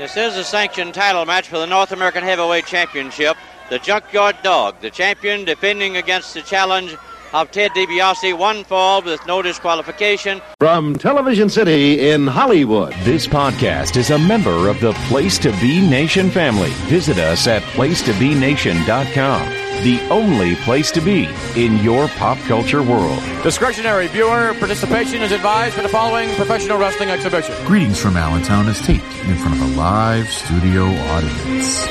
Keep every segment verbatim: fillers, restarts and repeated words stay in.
This is a sanctioned title match for the North American Heavyweight Championship. The Junkyard Dog, the champion, defending against the challenge of Ted DiBiase, one fall with no disqualification. From Television City in Hollywood. This podcast is a member of the Place to Be Nation family. Visit us at place to be nation dot com. The only place to be in your pop culture world. Discretionary viewer participation is advised for the following professional wrestling exhibition. Greetings from Allentown is taped in front of a live studio audience.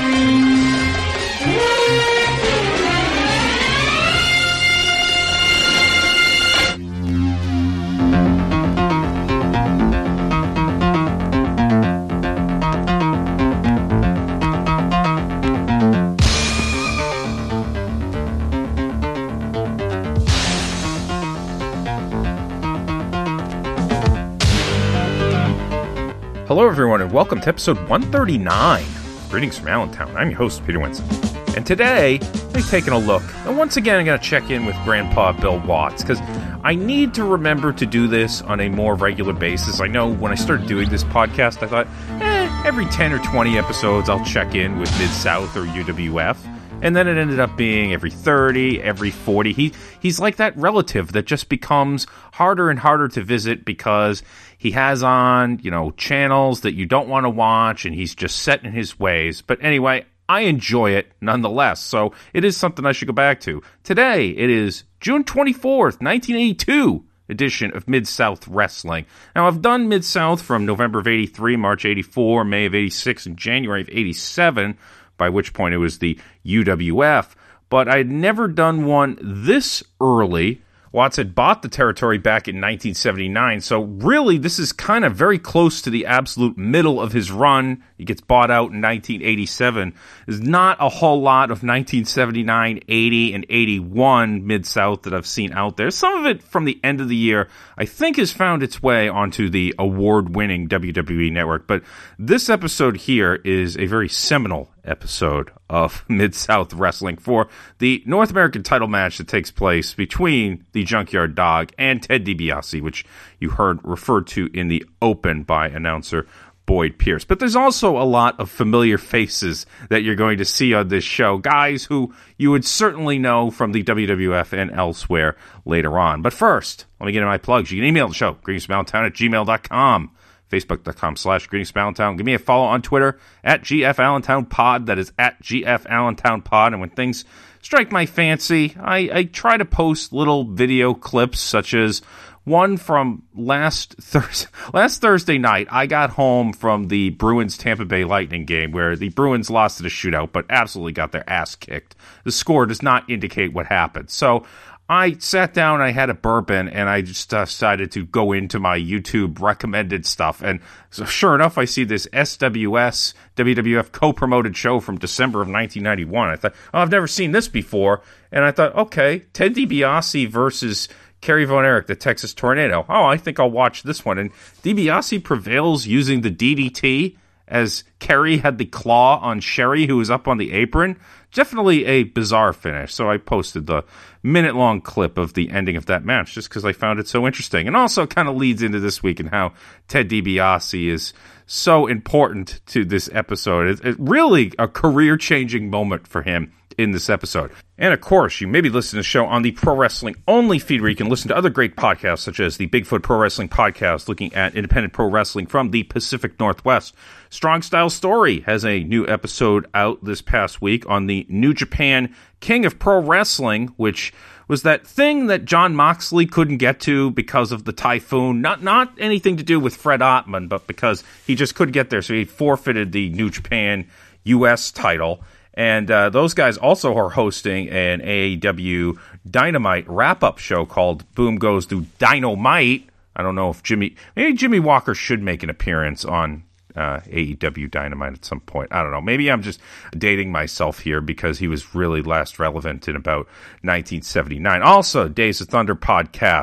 Hello, everyone, and welcome to episode one thirty-nine. Greetings from Allentown. I'm your host, Peter Winston. And today, I'm taking a look. And once again, I'm going to check in with Grandpa Bill Watts, because I need to remember to do this on a more regular basis. I know when I started doing this podcast, I thought, eh, every ten or twenty episodes, I'll check in with Mid-South or U W F. And then it ended up being every thirty, every forty. He He's like that relative that just becomes harder and harder to visit because he has on, you know, channels that you don't want to watch, and he's just set in his ways. But anyway, I enjoy it nonetheless, so it is something I should go back to. Today, it is June twenty-fourth, nineteen eighty-two edition of Mid-South Wrestling. Now, I've done Mid-South from November of eighty-three, March eighty-four, May of eighty-six, and January of eighty-seven, by which point it was the U W F, but I had never done one this early. Watts had bought the territory back in nineteen seventy-nine, so really this is kind of very close to the absolute middle of his run. He gets bought out in nineteen eighty-seven. There's not a whole lot of nineteen seventy-nine, eighty, and eighty-one Mid-South that I've seen out there. Some of it from the end of the year, I think, has found its way onto the award-winning W W E Network, but this episode here is a very seminal episode of Mid-South Wrestling for the North American title match that takes place between the Junkyard Dog and Ted DiBiase, which you heard referred to in the open by announcer Boyd Pierce. But there's also a lot of familiar faces that you're going to see on this show, guys who you would certainly know from the W W F and elsewhere later on. But first, let me get into my plugs. You can email the show, greetings from Allentown at gmail dot com. Facebook.com slash Greetings from Allentown. Give me a follow on Twitter at G F Allentown Pod. That is at G F Allentown Pod. And when things strike my fancy, I, I try to post little video clips, such as one from last Thursday, last Thursday night. I got home from the Bruins Tampa Bay Lightning game where the Bruins lost in a shootout, but absolutely got their ass kicked. The score does not indicate what happened. So I sat down, I had a bourbon, and I just uh, decided to go into my YouTube recommended stuff. And so sure enough, I see this S W S W W F co-promoted show from December of nineteen ninety-one. I thought, oh, I've never seen this before. And I thought, okay, Ted DiBiase versus Kerry Von Erich, the Texas Tornado. Oh, I think I'll watch this one. And DiBiase prevails using the D D T as Kerry had the claw on Sherry, who was up on the apron. Definitely a bizarre finish, so I posted the minute-long clip of the ending of that match just because I found it so interesting. And also kind of leads into this week and how Ted DiBiase is so important to this episode. It's it really a career-changing moment for him in this episode. And of course, you may be listening to the show on the Pro Wrestling Only feed, where you can listen to other great podcasts, such as the Bigfoot Pro Wrestling Podcast, looking at independent pro wrestling from the Pacific Northwest. Strong Style Story has a new episode out this past week on the New Japan King of Pro Wrestling, which was that thing that Jon Moxley couldn't get to because of the typhoon. Not not anything to do with Fred Ottman, but because he just couldn't get there, so he forfeited the New Japan U S title. And uh, those guys also are hosting an A E W Dynamite wrap-up show called Boom Goes to Dynamite. I don't know if Jimmy... Maybe Jimmy Walker should make an appearance on uh, A E W Dynamite at some point. I don't know. Maybe I'm just dating myself here because he was really last relevant in about nineteen seventy-nine. Also, Days of Thunder podcasts,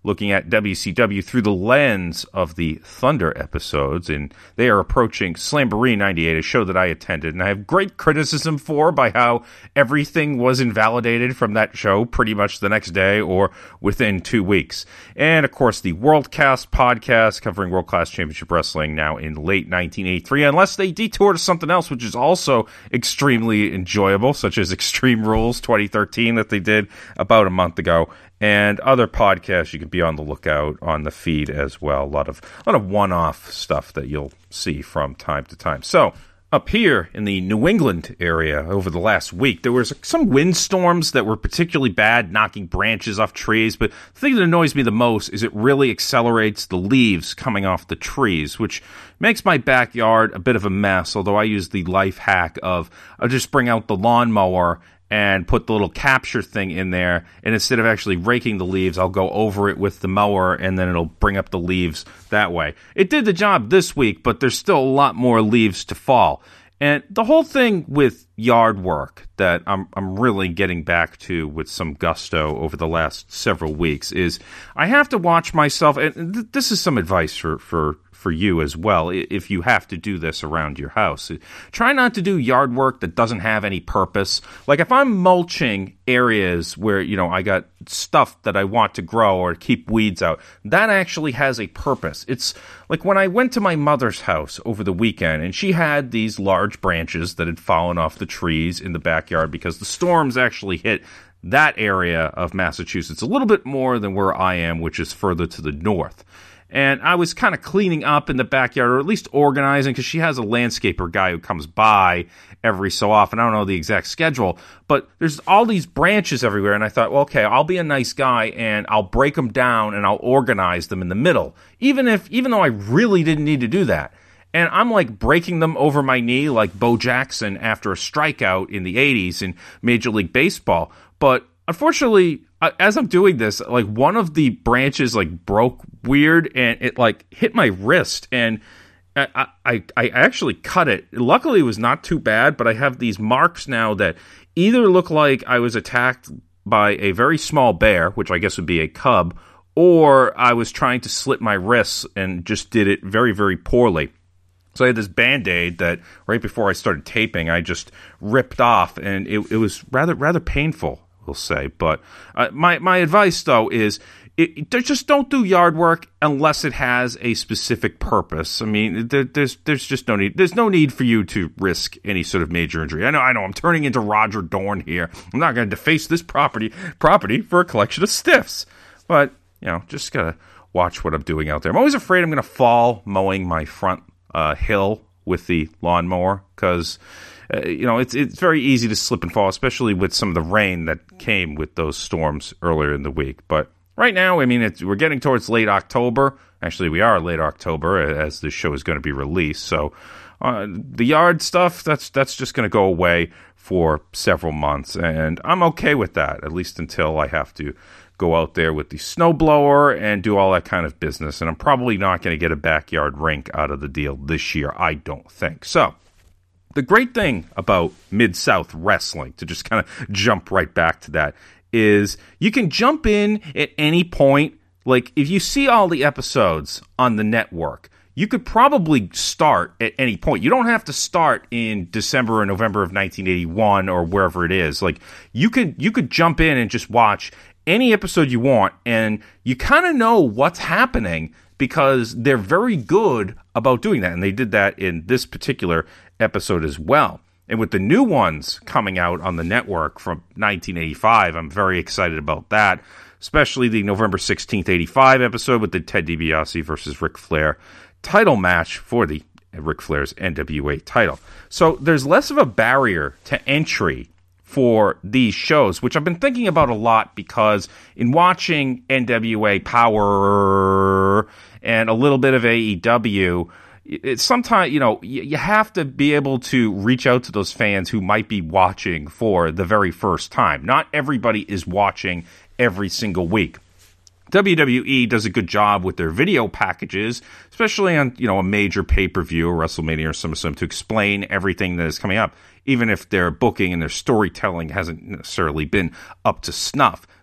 looking at W C W through the lens of the Thunder episodes, and they are approaching Slamboree ninety-eight, a show that I attended, and I have great criticism for by how everything was invalidated from that show pretty much the next day or within two weeks. And, of course, the WorldCast podcast covering World Class Championship Wrestling now in late nineteen eighty-three, unless they detour to something else, which is also extremely enjoyable, such as Extreme Rules twenty thirteen that they did about a month ago, and other podcasts you can be on the lookout on the feed as well. A lot of a lot of one-off stuff that you'll see from time to time. So, up here in the New England area over the last week, there was some windstorms that were particularly bad, knocking branches off trees, but the thing that annoys me the most is it really accelerates the leaves coming off the trees, which makes my backyard a bit of a mess, although I use the life hack of I'll just bring out the lawnmower and put the little capture thing in there, and instead of actually raking the leaves, I'll go over it with the mower, and then it'll bring up the leaves that way. It did the job this week, but there's still a lot more leaves to fall. And the whole thing with yard work that I'm I'm really getting back to with some gusto over the last several weeks is I have to watch myself, and th- this is some advice for, for for you as well, if you have to do this around your house. Try not to do yard work that doesn't have any purpose. Like if I'm mulching areas where, you know, I got stuff that I want to grow or keep weeds out, that actually has a purpose. It's like when I went to my mother's house over the weekend, and she had these large branches that had fallen off the trees in the backyard because the storms actually hit that area of Massachusetts a little bit more than where I am, which is further to the north. And I was kind of cleaning up in the backyard, or at least organizing, because she has a landscaper guy who comes by every so often. I don't know the exact schedule, but there's all these branches everywhere. And I thought, well, okay, I'll be a nice guy and I'll break them down and I'll organize them in the middle, even if, even though I really didn't need to do that. And I'm like breaking them over my knee like Bo Jackson after a strikeout in the eighties in Major League Baseball. But unfortunately, as I'm doing this, like one of the branches like broke weird and it like hit my wrist, and I, I, I actually cut it. Luckily, it was not too bad, but I have these marks now that either look like I was attacked by a very small bear, which I guess would be a cub, or I was trying to slit my wrists and just did it very, very poorly. So I had this Band-Aid that right before I started taping, I just ripped off, and it, it was rather rather painful, we'll say. But uh, my, my advice, though, is it, it, just don't do yard work unless it has a specific purpose. I mean, there, there's there's just no need. There's no need for you to risk any sort of major injury. I know, I know. I'm turning into Roger Dorn here. I'm not going to deface this property property for a collection of stiffs. But you know, just gotta watch what I'm doing out there. I'm always afraid I'm going to fall mowing my front uh, hill with the lawnmower because. Uh, you know, it's it's very easy to slip and fall, especially with some of the rain that came with those storms earlier in the week. But right now, I mean, it's, we're getting towards late October. Actually, we are late October as this show is going to be released. So uh, the yard stuff, that's that's just going to go away for several months. And I'm okay with that, at least until I have to go out there with the snowblower and do all that kind of business. And I'm probably not going to get a backyard rink out of the deal this year, I don't think. So the great thing about Mid-South Wrestling, to just kind of jump right back to that, is you can jump in at any point. Like, if you see all the episodes on the network, you could probably start at any point. You don't have to start in December or November of nineteen eighty-one or wherever it is. Like, you could you could jump in and just watch any episode you want, and you kind of know what's happening because they're very good about doing that. And they did that in this particular episode as well. And with the new ones coming out on the network from nineteen eighty-five, I'm very excited about that, especially the November sixteenth, eighty-five episode with the Ted DiBiase versus Ric Flair title match for the Ric Flair's N W A title. So there's less of a barrier to entry for these shows, which I've been thinking about a lot because in watching N W A Power and a little bit of A E W, it's sometimes, you know, you have to be able to reach out to those fans who might be watching for the very first time. Not everybody is watching every single week. W W E does a good job with their video packages, especially on, you know, a major pay-per-view or WrestleMania or SummerSlam, to explain everything that is coming up, even if their booking and their storytelling hasn't necessarily been up to snuff.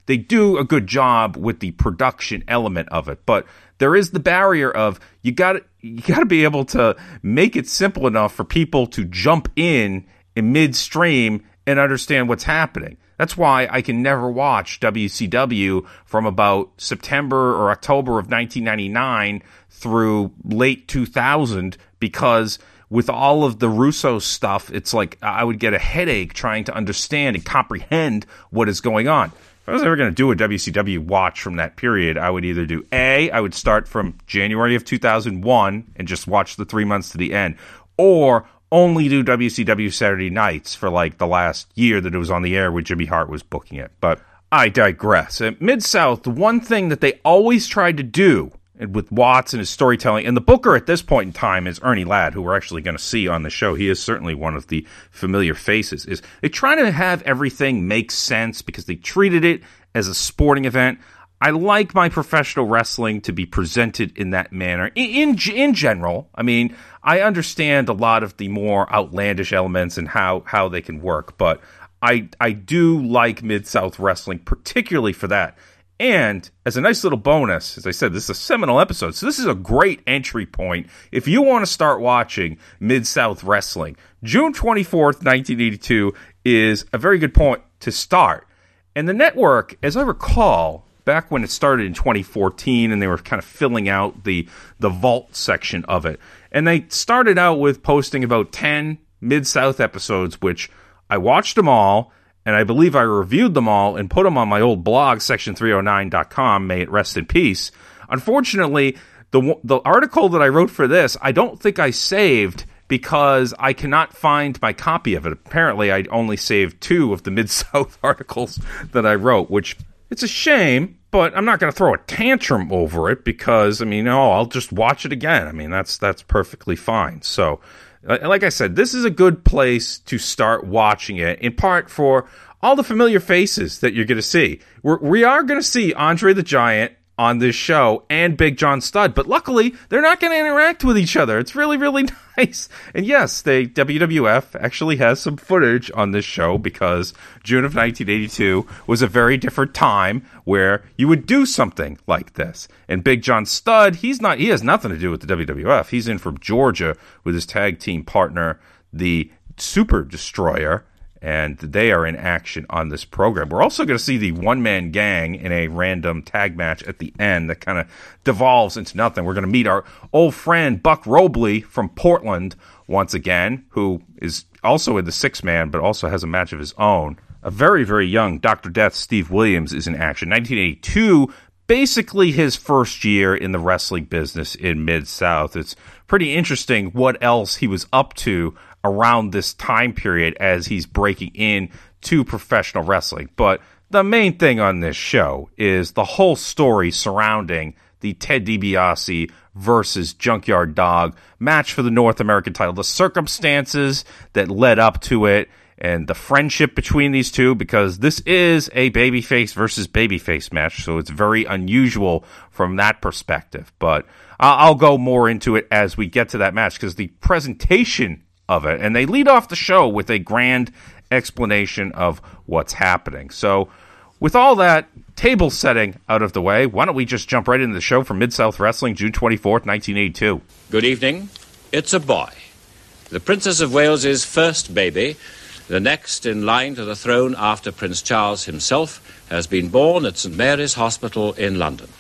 they do a good job with the production element of it. But there is the barrier of you got you got to be able to make it simple enough for people to jump in in midstream and understand what's happening. That's why I can never watch W C W from about September or October of nineteen ninety-nine through late two thousand, because with all of the Russo stuff, it's like I would get a headache trying to understand and comprehend what is going on. If I was ever going to do a W C W watch from that period, I would either do A, I would start from January of two thousand one and just watch the three months to the end, or only do W C W Saturday nights for like the last year that it was on the air when Jimmy Hart was booking it. But I digress. At Mid-South, the one thing that they always tried to do, and with Watts and his storytelling, and the booker at this point in time is Ernie Ladd, who we're actually going to see on the show. He is certainly one of the familiar faces. Is they try to have everything make sense because they treated it as a sporting event. I like my professional wrestling to be presented in that manner. In, in in general, I mean, I understand a lot of the more outlandish elements and how, how they can work, but I I do like Mid-South Wrestling, particularly for that. And as a nice little bonus, as I said, this is a seminal episode, so this is a great entry point if you want to start watching Mid-South Wrestling. June twenty-fourth, nineteen eighty-two is a very good point to start. And the network, as I recall, back when it started in twenty fourteen, and they were kind of filling out the the vault section of it. And they started out with posting about ten Mid-South episodes, which I watched them all, and I believe I reviewed them all and put them on my old blog, section three oh nine dot com, may it rest in peace. Unfortunately, the the article that I wrote for this, I don't think I saved because I cannot find my copy of it. Apparently, I only saved two of the Mid-South articles that I wrote, which it's a shame. But I'm not going to throw a tantrum over it because, I mean, oh, I'll just watch it again. I mean, that's that's perfectly fine. So, like I said, this is a good place to start watching it, in part for all the familiar faces that you're going to see. We're, we are going to see Andre the Giant on this show and Big John Studd, but luckily, they're not going to interact with each other. It's really, really nice. And yes, they W W F actually has some footage on this show because June of nineteen eighty-two was a very different time where you would do something like this. And Big John Studd, he's not, he has nothing to do with the W W F. He's in from Georgia with his tag team partner, the Super Destroyer, and they are in action on this program. We're also going to see the one-man gang in a random tag match at the end that kind of devolves into nothing. We're going to meet our old friend Buck Robley from Portland once again, who is also in the six-man, but also has a match of his own. A very, very young Doctor Death, Steve Williams, is in action. nineteen eighty-two, basically his first year in the wrestling business in Mid-South. It's pretty interesting what else he was up to around this time period as he's breaking in to professional wrestling. But the main thing on this show is the whole story surrounding the Ted DiBiase versus Junkyard Dog match for the North American title, the circumstances that led up to it, and the friendship between these two, because this is a babyface versus babyface match, so it's very unusual from that perspective. But I'll go more into it as we get to that match, because the presentation of it, and they lead off the show with a grand explanation of what's happening. So with all that table setting out of the way, why don't we just jump right into the show from Mid-South Wrestling, June twenty-fourth, nineteen eighty-two. Good evening. It's a boy. The Princess of Wales's first baby, the next in line to the throne after Prince Charles himself, has been born at Saint Mary's Hospital in London.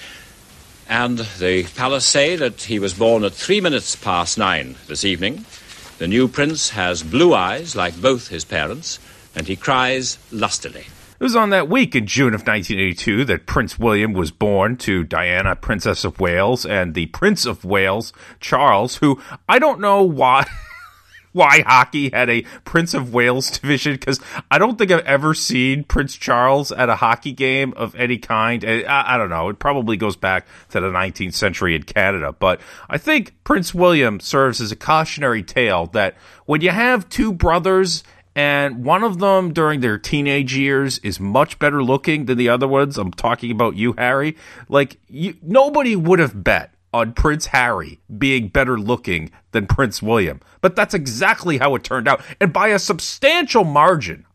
And the palace say that he was born at three minutes past nine this evening. The new prince has blue eyes like both his parents, and he cries lustily. It was on that week in June of nineteen eighty-two that Prince William was born to Diana, Princess of Wales, and the Prince of Wales, Charles, who I don't know why... why hockey had a Prince of Wales division, because I don't think I've ever seen Prince Charles at a hockey game of any kind. I, I don't know. It probably goes back to the nineteenth century in Canada. But I think Prince William serves as a cautionary tale that when you have two brothers and one of them during their teenage years is much better looking than the other ones, I'm talking about you, Harry, like you, nobody would have bet on Prince Harry being better looking than Prince William. But that's exactly how it turned out. And by a substantial margin,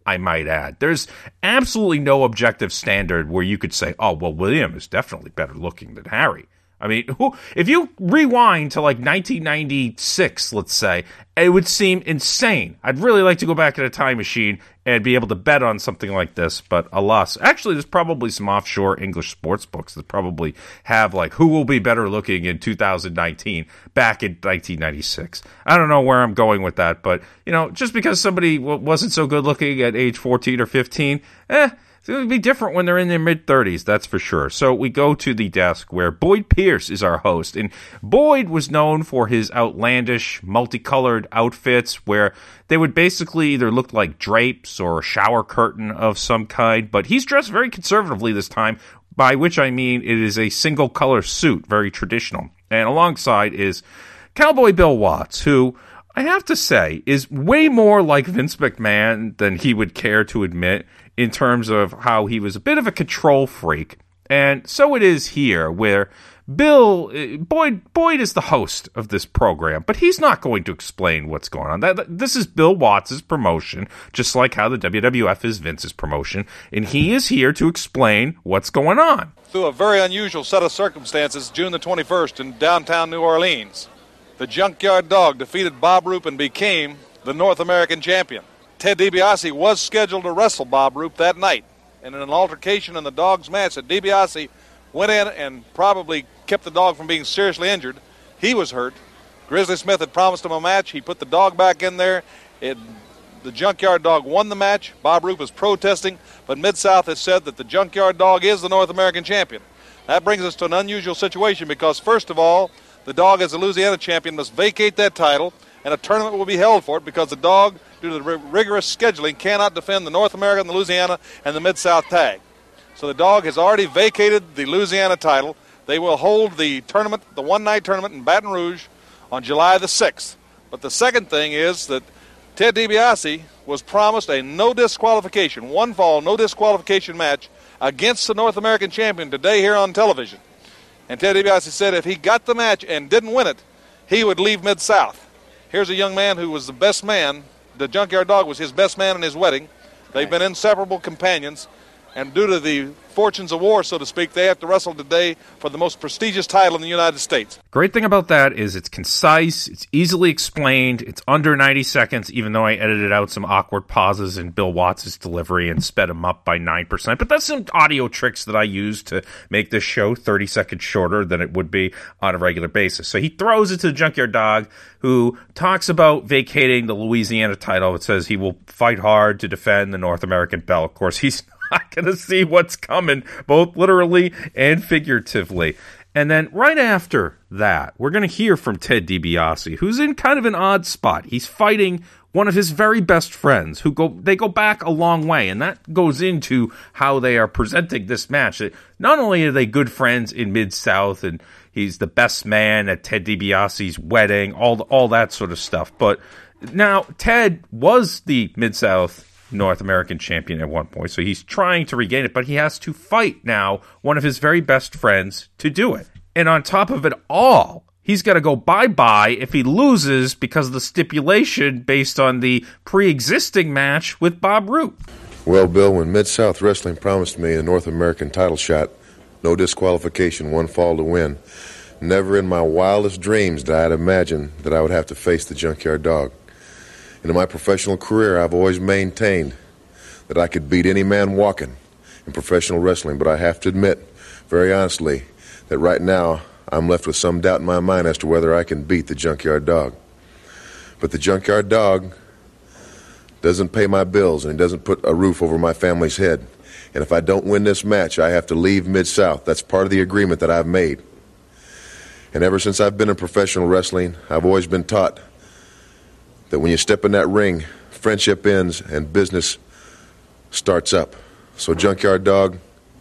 I might add. There's absolutely no objective standard where you could say, oh, well, William is definitely better looking than Harry. I mean, who, if you rewind to like nineteen ninety-six, let's say, it would seem insane. I'd really like to go back in a time machine and be able to bet on something like this, but alas. Actually, there's probably some offshore English sports books that probably have like who will be better looking in two thousand nineteen back in nineteen ninety-six. I don't know where I'm going with that, but, you know, just because somebody w- wasn't so good looking at age fourteen or fifteen, eh, it's going to be different when they're in their mid-thirties, that's for sure. So we go to the desk where Boyd Pierce is our host. And Boyd was known for his outlandish, multicolored outfits where they would basically either look like drapes or a shower curtain of some kind. But he's dressed very conservatively this time, by which I mean it is a single-color suit, very traditional. And alongside is Cowboy Bill Watts, who I have to say is way more like Vince McMahon than he would care to admit, in terms of how he was a bit of a control freak. And so it is here, where Bill, Boyd, Boyd is the host of this program, but he's not going to explain what's going on. That, this is Bill Watts' promotion, just like how the W W F is Vince's promotion, and he is here to explain what's going on. Through a very unusual set of circumstances, June the twenty-first in downtown New Orleans, the Junkyard Dog defeated Bob Roop and became the North American champion. Ted DiBiase was scheduled to wrestle Bob Roop that night. And in an altercation in the Dog's match that DiBiase went in and probably kept the Dog from being seriously injured, he was hurt. Grizzly Smith had promised him a match. He put the Dog back in there. It, the Junkyard Dog won the match. Bob Roop was protesting, but Mid-South has said that the Junkyard Dog is the North American champion. That brings us to an unusual situation because, first of all, the Dog as the Louisiana champion must vacate that title, and a tournament will be held for it because the Dog, due to the rigorous scheduling, cannot defend the North American, the Louisiana, and the Mid-South tag. So the Dog has already vacated the Louisiana title. They will hold the tournament, the one-night tournament in Baton Rouge on July the sixth. But the second thing is that Ted DiBiase was promised a no disqualification, one fall, no disqualification match against the North American champion today here on television. And Ted DiBiase said if he got the match and didn't win it, he would leave Mid-South. Here's a young man who was the best man. The Junkyard Dog was his best man in his wedding. They've been inseparable companions. And due to the fortunes of war, so to speak, they have to wrestle today for the most prestigious title in the United States. Great thing about that is it's concise, it's easily explained, it's under ninety seconds, even though I edited out some awkward pauses in Bill Watts' delivery and sped him up by nine percent. But that's some audio tricks that I use to make this show thirty seconds shorter than it would be on a regular basis. So he throws it to the Junkyard Dog, who talks about vacating the Louisiana title. It says he will fight hard to defend the North American belt. Of course, he's not going to see what's coming, both literally and figuratively. And then right after that, we're going to hear from Ted DiBiase, who's in kind of an odd spot. He's fighting one of his very best friends, who go they go back a long way, and that goes into how they are presenting this match. Not only are they good friends in Mid-South, and he's the best man at Ted DiBiase's wedding, all all that sort of stuff, but now Ted was the Mid-South North American champion at one point, so he's trying to regain it, but he has to fight now one of his very best friends to do it. And on top of it all, he's got to go bye-bye if he loses because of the stipulation based on the pre-existing match with Bob Roop. Well, Bill, when Mid-South Wrestling promised me a North American title shot, no disqualification, one fall to win, never in my wildest dreams did I had imagined that I would have to face the Junkyard Dog. And in my professional career, I've always maintained that I could beat any man walking in professional wrestling, but I have to admit, very honestly, that right now I'm left with some doubt in my mind as to whether I can beat the Junkyard Dog. But the Junkyard Dog doesn't pay my bills, and he doesn't put a roof over my family's head. And if I don't win this match, I have to leave Mid-South. That's part of the agreement that I've made. And ever since I've been in professional wrestling, I've always been taught that when you step in that ring, friendship ends and business starts up. So, Junkyard Dog,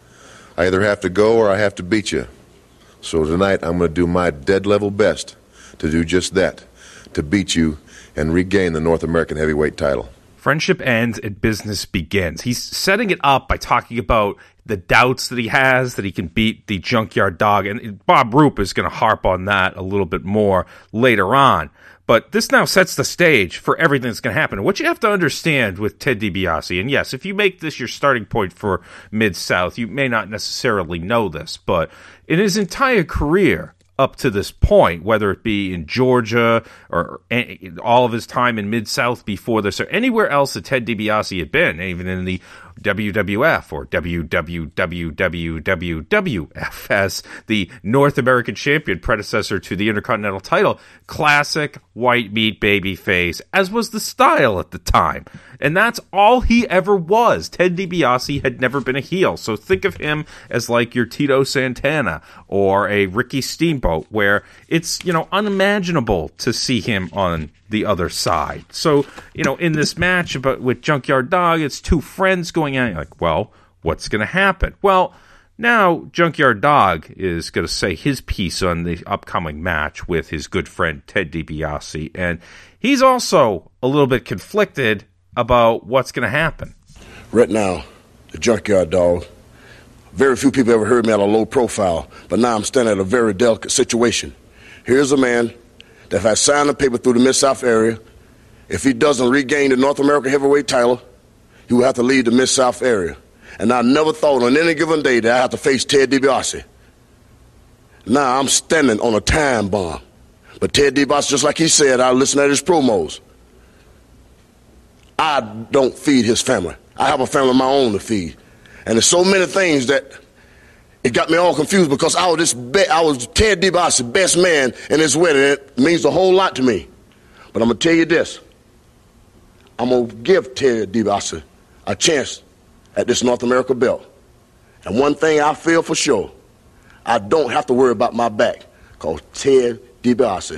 I either have to go or I have to beat you. So tonight I'm going to do my dead level best to do just that, to beat you and regain the North American heavyweight title. Friendship ends and business begins. He's setting it up by talking about the doubts that he has that he can beat the Junkyard Dog, and Bob Roop is going to harp on that a little bit more later on. But this now sets the stage for everything that's going to happen. What you have to understand with Ted DiBiase, and yes, if you make this your starting point for Mid-South, you may not necessarily know this, but in his entire career up to this point, whether it be in Georgia or any, all of his time in Mid-South before this or anywhere else that Ted DiBiase had been, even in the W W F or W W W F as the North American champion predecessor to the Intercontinental title, classic white meat baby face, as was the style at the time. And that's all he ever was. Ted DiBiase had never been a heel. So think of him as like your Tito Santana or a Ricky Steamboat, where it's, you know, unimaginable to see him on the other side. So, you know, in this match but with Junkyard Dog, it's two friends going at it. Like, well, what's going to happen? Well, now Junkyard Dog is going to say his piece on the upcoming match with his good friend Ted DiBiase, and he's also a little bit conflicted about what's going to happen. Right now, the Junkyard Dog, very few people ever heard me at a low profile, but now I'm standing at a very delicate situation. Here's a man that if I sign the paper through the Mid-South area, if he doesn't regain the North American heavyweight title, he will have to leave the Mid-South area. And I never thought on any given day that I have to face Ted DiBiase. Now I'm standing on a time bomb. But Ted DiBiase, just like he said, I listen to his promos. I don't feed his family. I have a family of my own to feed. And there's so many things that it got me all confused because I was this be- I was Ted DiBiase's best man in his wedding. It means a whole lot to me. But I'm going to tell you this. I'm going to give Ted DiBiase a chance at this North America belt. And one thing I feel for sure, I don't have to worry about my back because Ted DiBiase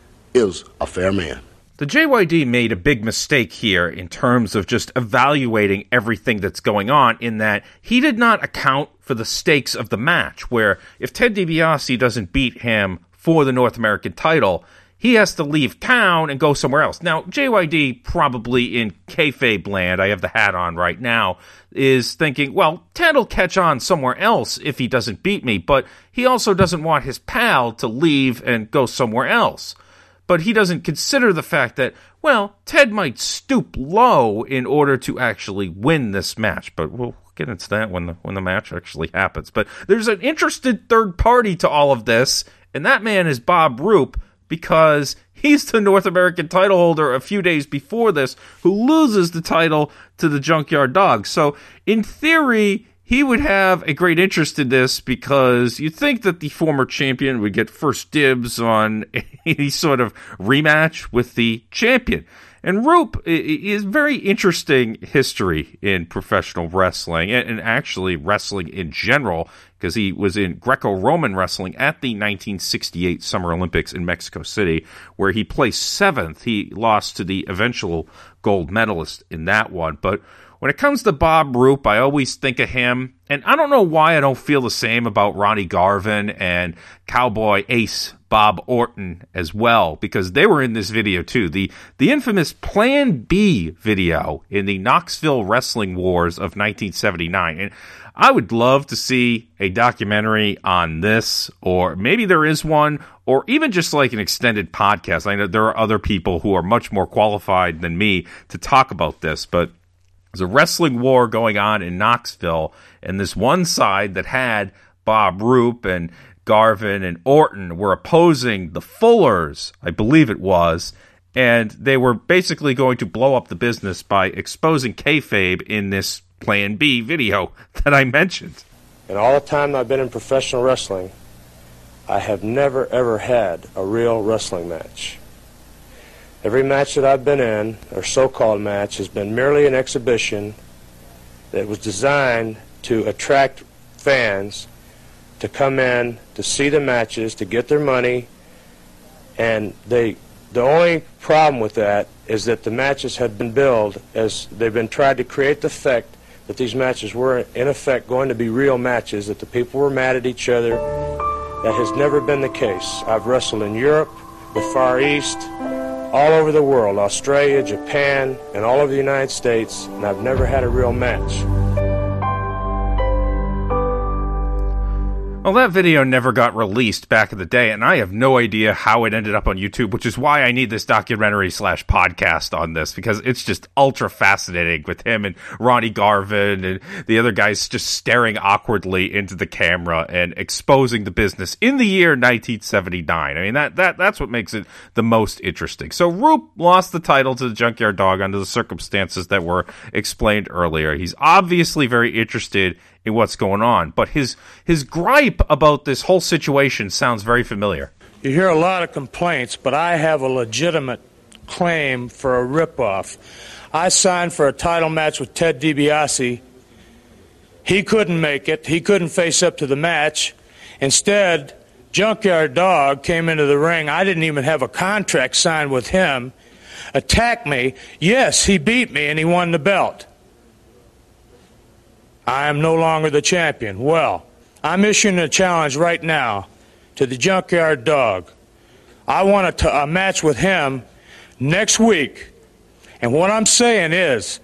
is a fair man. The J Y D made a big mistake here in terms of just evaluating everything that's going on, in that he did not account for the stakes of the match, where if Ted DiBiase doesn't beat him for the North American title, he has to leave town and go somewhere else. Now, J Y D probably in kayfabe land, I have the hat on right now, is thinking, well, Ted will catch on somewhere else if he doesn't beat me, but he also doesn't want his pal to leave and go somewhere else. But he doesn't consider the fact that, well, Ted might stoop low in order to actually win this match. But we'll get into that when the when the match actually happens. But there's an interested third party to all of this, and that man is Bob Roop, because he's the North American title holder a few days before this, who loses the title to the Junkyard Dog. So, in theory, he would have a great interest in this, because you'd think that the former champion would get first dibs on any sort of rematch with the champion. And Roop is very interesting history in professional wrestling, and actually wrestling in general, because he was in Greco-Roman wrestling at the nineteen sixty-eight Summer Olympics in Mexico City, where he placed seventh. He lost to the eventual gold medalist in that one. But when it comes to Bob Roop, I always think of him, and I don't know why I don't feel the same about Ronnie Garvin and Cowboy Ace Bob Orton as well, because they were in this video too. The the infamous Plan B video in the Knoxville Wrestling Wars of nineteen seventy-nine. And I would love to see a documentary on this, or maybe there is one, or even just like an extended podcast. I know there are other people who are much more qualified than me to talk about this, but there's a wrestling war going on in Knoxville, and this one side that had Bob Roop and Garvin and Orton were opposing the Fullers, I believe it was, and they were basically going to blow up the business by exposing kayfabe in this Plan B video that I mentioned. In all the time I've been in professional wrestling, I have never, ever had a real wrestling match. Every match that I've been in, or so-called match, has been merely an exhibition that was designed to attract fans to come in, to see the matches, to get their money, and they, the only problem with that is that the matches had been billed as they've been tried to create the effect that these matches were in effect going to be real matches, that the people were mad at each other. That has never been the case. I've wrestled in Europe, the Far East, all over the world, Australia, Japan, and all over the United States, and I've never had a real match. Well, that video never got released back in the day, and I have no idea how it ended up on YouTube, which is why I need this documentary slash podcast on this, because it's just ultra fascinating with him and Ronnie Garvin and the other guys just staring awkwardly into the camera and exposing the business in the year nineteen seventy-nine. I mean, that, that that's what makes it the most interesting. So Roop lost the title to the Junkyard Dog under the circumstances that were explained earlier. He's obviously very interested in what's going on, but his his gripe about this whole situation sounds very familiar. You hear a lot of complaints, but I have a legitimate claim for a ripoff. I signed for a title match with Ted DiBiase. He couldn't make it. He couldn't face up to the match. Instead, Junkyard Dog came into the ring. I didn't even have a contract signed with him. Attacked me. Yes, he beat me and he won the belt. I am no longer the champion. Well, I'm issuing a challenge right now to the Junkyard Dog. I want a, t- a match with him next week. And what I'm saying is,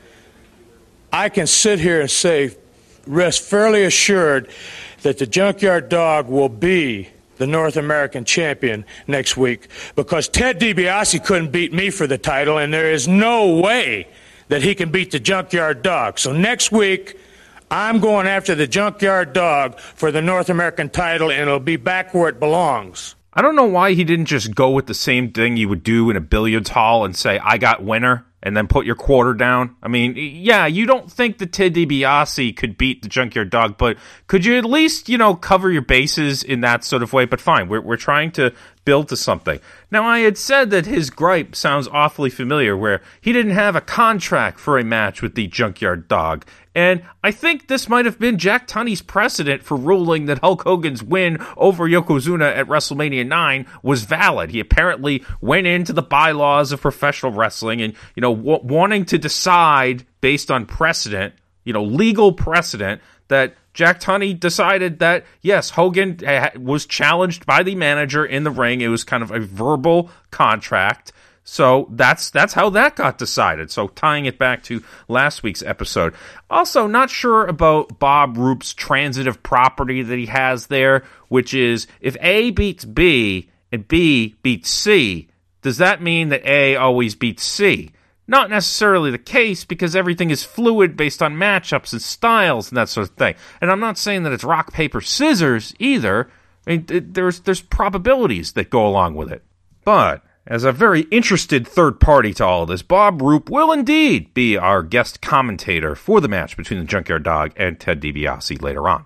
I can sit here and say, rest fairly assured that the Junkyard Dog will be the North American champion next week, because Ted DiBiase couldn't beat me for the title, and there is no way that he can beat the Junkyard Dog. So next week, I'm going after the Junkyard Dog for the North American title, and it'll be back where it belongs. I don't know why he didn't just go with the same thing you would do in a billiards hall and say, I got winner, and then put your quarter down. I mean, yeah, you don't think that Ted DiBiase could beat the Junkyard Dog, but could you at least, you know, cover your bases in that sort of way? But fine, we're we're trying to build to something. Now, I had said that his gripe sounds awfully familiar, where he didn't have a contract for a match with the Junkyard Dog. And I think this might have been Jack Tunney's precedent for ruling that Hulk Hogan's win over Yokozuna at WrestleMania nine was valid. He apparently went into the bylaws of professional wrestling and, you know, w- wanting to decide based on precedent, you know, legal precedent, that Jack Tunney decided that, yes, Hogan ha- was challenged by the manager in the ring. It was kind of a verbal contract. So that's that's how that got decided. So tying it back to last week's episode. Also, not sure about Bob Roop's transitive property that he has there, which is if A beats B and B beats C, does that mean that A always beats C? Not necessarily the case, because everything is fluid based on matchups and styles and that sort of thing. And I'm not saying that it's rock, paper, scissors either. I mean, it, there's there's probabilities that go along with it. But as a very interested third party to all of this, Bob Roop will indeed be our guest commentator for the match between the Junkyard Dog and Ted DiBiase later on.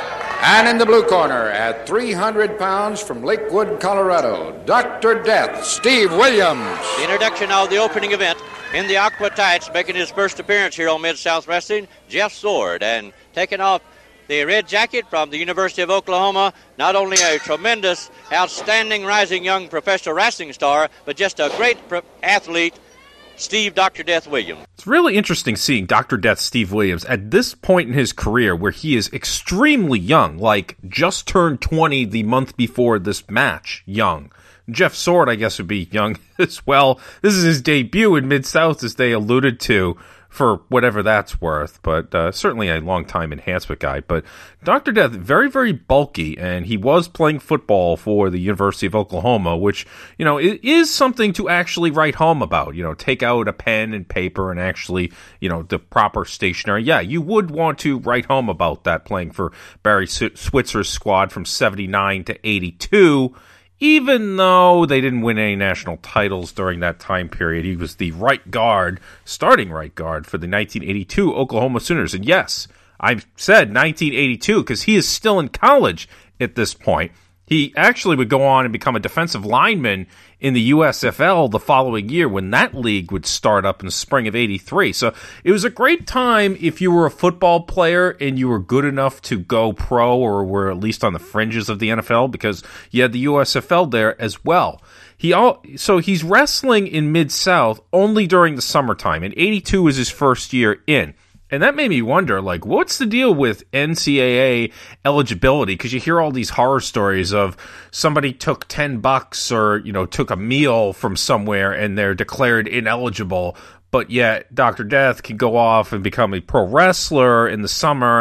And in the blue corner, at three hundred pounds from Lakewood, Colorado, Doctor Death, Steve Williams. The introduction of the opening event in the Aqua Tights, making his first appearance here on Mid-South Wrestling, Jeff Sword, and taking off the red jacket from the University of Oklahoma, not only a tremendous, outstanding, rising young professional wrestling star, but just a great pro- athlete, Steve Doctor Death Williams. It's really interesting seeing Doctor Death Steve Williams at this point in his career where he is extremely young, like just turned twenty the month before this match, young. Jeff Sword, I guess, would be young as well. This is his debut in Mid-South, as they alluded to, for whatever that's worth, but uh, certainly a long-time enhancement guy. But Doctor Death, very, very bulky, and he was playing football for the University of Oklahoma, which, you know, is something to actually write home about. You know, take out a pen and paper and actually, you know, the proper stationery. Yeah, you would want to write home about that, playing for Barry Switzer's squad from seventy-nine to eighty-two. Even though they didn't win any national titles during that time period, he was the right guard, starting right guard for the nineteen eighty-two Oklahoma Sooners. And yes, I said nineteen eighty-two because he is still in college at this point. He actually would go on and become a defensive lineman in the U S F L the following year when that league would start up in the spring of eighty-three. So it was a great time if you were a football player and you were good enough to go pro or were at least on the fringes of the N F L, because you had the U S F L there as well. He all, so he's wrestling in Mid-South only during the summertime, and eighty-two was his first year in. And that made me wonder, like, what's the deal with N C double A eligibility? Because you hear all these horror stories of somebody took ten bucks or, you know, took a meal from somewhere and they're declared ineligible. But yet Doctor Death can go off and become a pro wrestler in the summer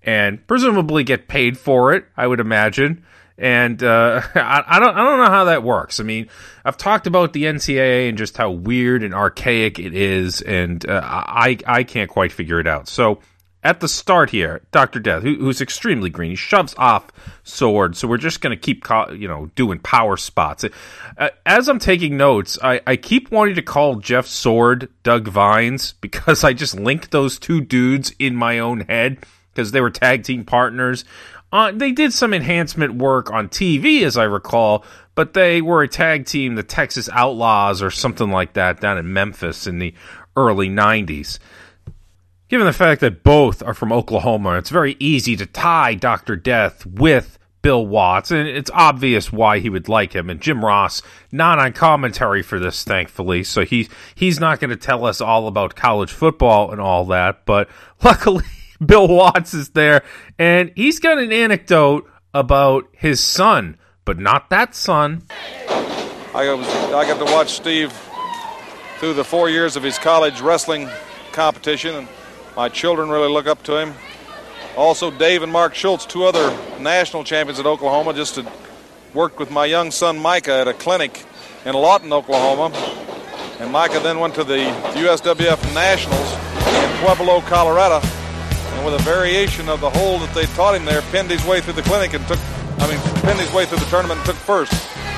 and presumably get paid for it, I would imagine. And uh, I, I don't I don't know how that works. I mean, I've talked about the N C double A and just how weird and archaic it is, and uh, I I can't quite figure it out. So at the start here, Doctor Death, who, who's extremely green, he shoves off Sword. So we're just going to keep you know doing power spots. Uh, as I'm taking notes, I, I keep wanting to call Jeff Sword Doug Vines because I just linked those two dudes in my own head because they were tag team partners. Uh, they did some enhancement work on T V, as I recall, but they were a tag team, the Texas Outlaws or something like that, down in Memphis in the early nineties. Given the fact that both are from Oklahoma, it's very easy to tie Doctor Death with Bill Watts, and it's obvious why he would like him. And Jim Ross, not on commentary for this, thankfully, so he, he's not going to tell us all about college football and all that, but luckily Bill Watts is there, and he's got an anecdote about his son, but not that son. I was I got to watch Steve through the four years of his college wrestling competition, and my children really look up to him. Also, Dave and Mark Schultz, two other national champions at Oklahoma, just had worked with my young son Micah at a clinic in Lawton, Oklahoma. And Micah then went to the U S W F Nationals in Pueblo, Colorado. And with a variation of the hold that they taught him there, pinned his way through the clinic and took, I mean, pinned his way through the tournament and took first.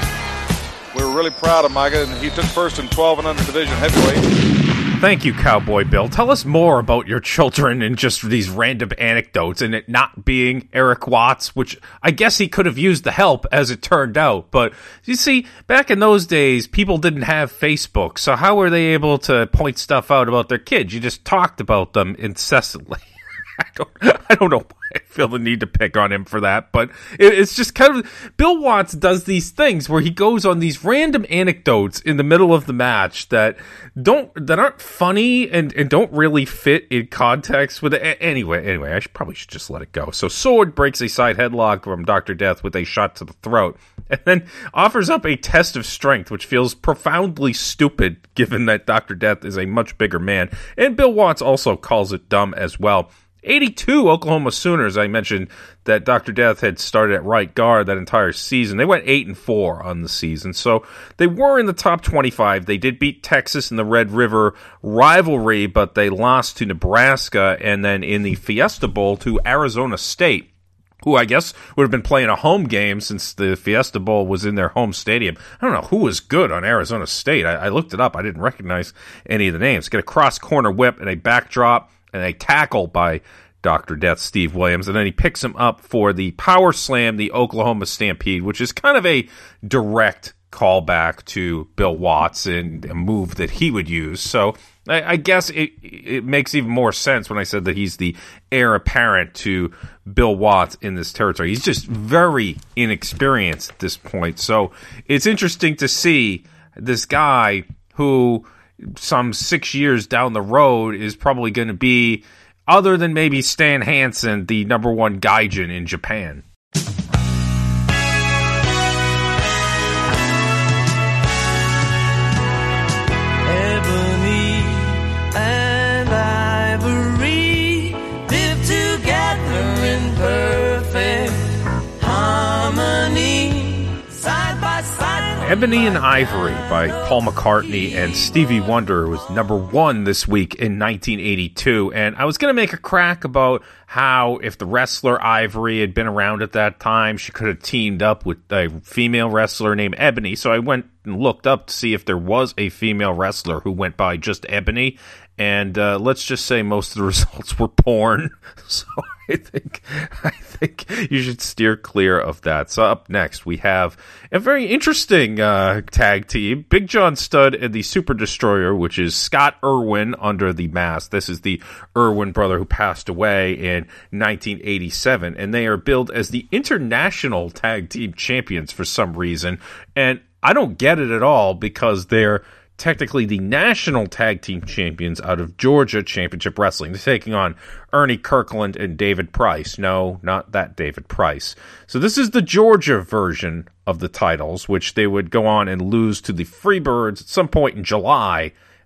We were really proud of Micah, and he took first in twelve and under division heavyweight. Thank you, Cowboy Bill. Tell us more about your children and just these random anecdotes, and it not being Eric Watts, which I guess he could have used the help as it turned out. But you see, back in those days, people didn't have Facebook, so how were they able to point stuff out about their kids? You just talked about them incessantly. I don't, I don't know why I feel the need to pick on him for that, but it, it's just kind of, Bill Watts does these things where he goes on these random anecdotes in the middle of the match that don't, that aren't funny and, and don't really fit in context with it. Anyway, anyway, I should, probably should just let it go. So Sword breaks a side headlock from Doctor Death with a shot to the throat, and then offers up a test of strength, which feels profoundly stupid given that Doctor Death is a much bigger man, and Bill Watts also calls it dumb as well. eighty-two Oklahoma Sooners, I mentioned that Doctor Death had started at right guard that entire season. They went eight and four on the season, so they were in the top twenty-five. They did beat Texas in the Red River rivalry, but they lost to Nebraska, and then in the Fiesta Bowl to Arizona State, who I guess would have been playing a home game since the Fiesta Bowl was in their home stadium. I don't know who was good on Arizona State. I, I looked it up. I didn't recognize any of the names. Get a cross-corner whip and a backdrop and a tackle by Doctor Death, Steve Williams, and then he picks him up for the power slam, the Oklahoma Stampede, which is kind of a direct callback to Bill Watts and a move that he would use. So I, I guess it, it makes even more sense when I said that he's the heir apparent to Bill Watts in this territory. He's just very inexperienced at this point. So it's interesting to see this guy who some six years down the road is probably going to be, other than maybe Stan Hansen, the number one gaijin in Japan. Ebony and ivory live together in perfect harmony, side by side. Ebony and Ivory by Paul McCartney and Stevie Wonder was number one this week in nineteen eighty-two. And I was going to make a crack about how if the wrestler Ivory had been around at that time, she could have teamed up with a female wrestler named Ebony. So I went and looked up to see if there was a female wrestler who went by just Ebony. And uh, let's just say most of the results were porn. So I think I think you should steer clear of that. So up next, we have a very interesting uh, tag team. Big John Studd and the Super Destroyer, which is Scott Irwin under the mask. This is the Irwin brother who passed away in nineteen eighty-seven. And they are billed as the International Tag Team Champions for some reason. And I don't get it at all because they're technically the National Tag Team Champions out of Georgia Championship Wrestling. They're taking on Ernie Kirkland and David Price. No, not that David Price. So this is the Georgia version of the titles, which they would go on and lose to the Freebirds at some point in July,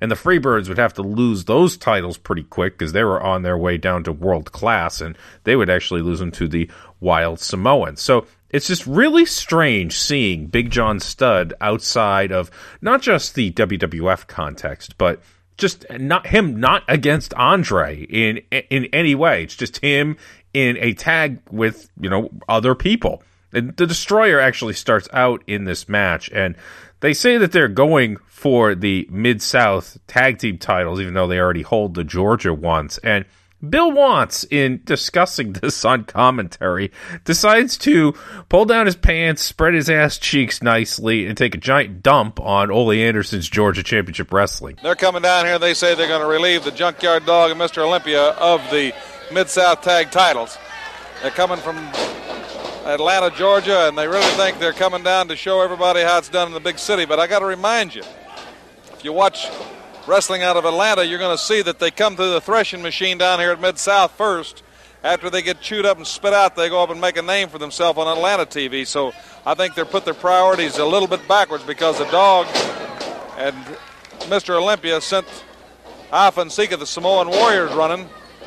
And the Freebirds would have to lose those titles pretty quick because they were on their way down to world class, and they would actually lose them to the Wild Samoans. So it's just really strange seeing Big John Studd outside of not just the W W F context, but just not him not against Andre in in any way. It's just him in a tag with, you know, other people. And the Destroyer actually starts out in this match, and they say that they're going for the Mid-South tag team titles, even though they already hold the Georgia ones. And Bill Watts, in discussing this on commentary, decides to pull down his pants, spread his ass cheeks nicely, and take a giant dump on Ole Anderson's Georgia Championship Wrestling. They're coming down here, and they say they're going to relieve the Junkyard Dog and Mister Olympia of the Mid-South tag titles. They're coming from Atlanta, Georgia, and they really think they're coming down to show everybody how it's done in the big city. But I got to remind you, if you watch wrestling out of Atlanta, you're going to see that they come through the threshing machine down here at Mid-South first. After they get chewed up and spit out, they go up and make a name for themselves on Atlanta T V. So I think they're put their priorities a little bit backwards because the Dog and Mister Olympia sent Alpha and Sika, the Samoan Warriors, running.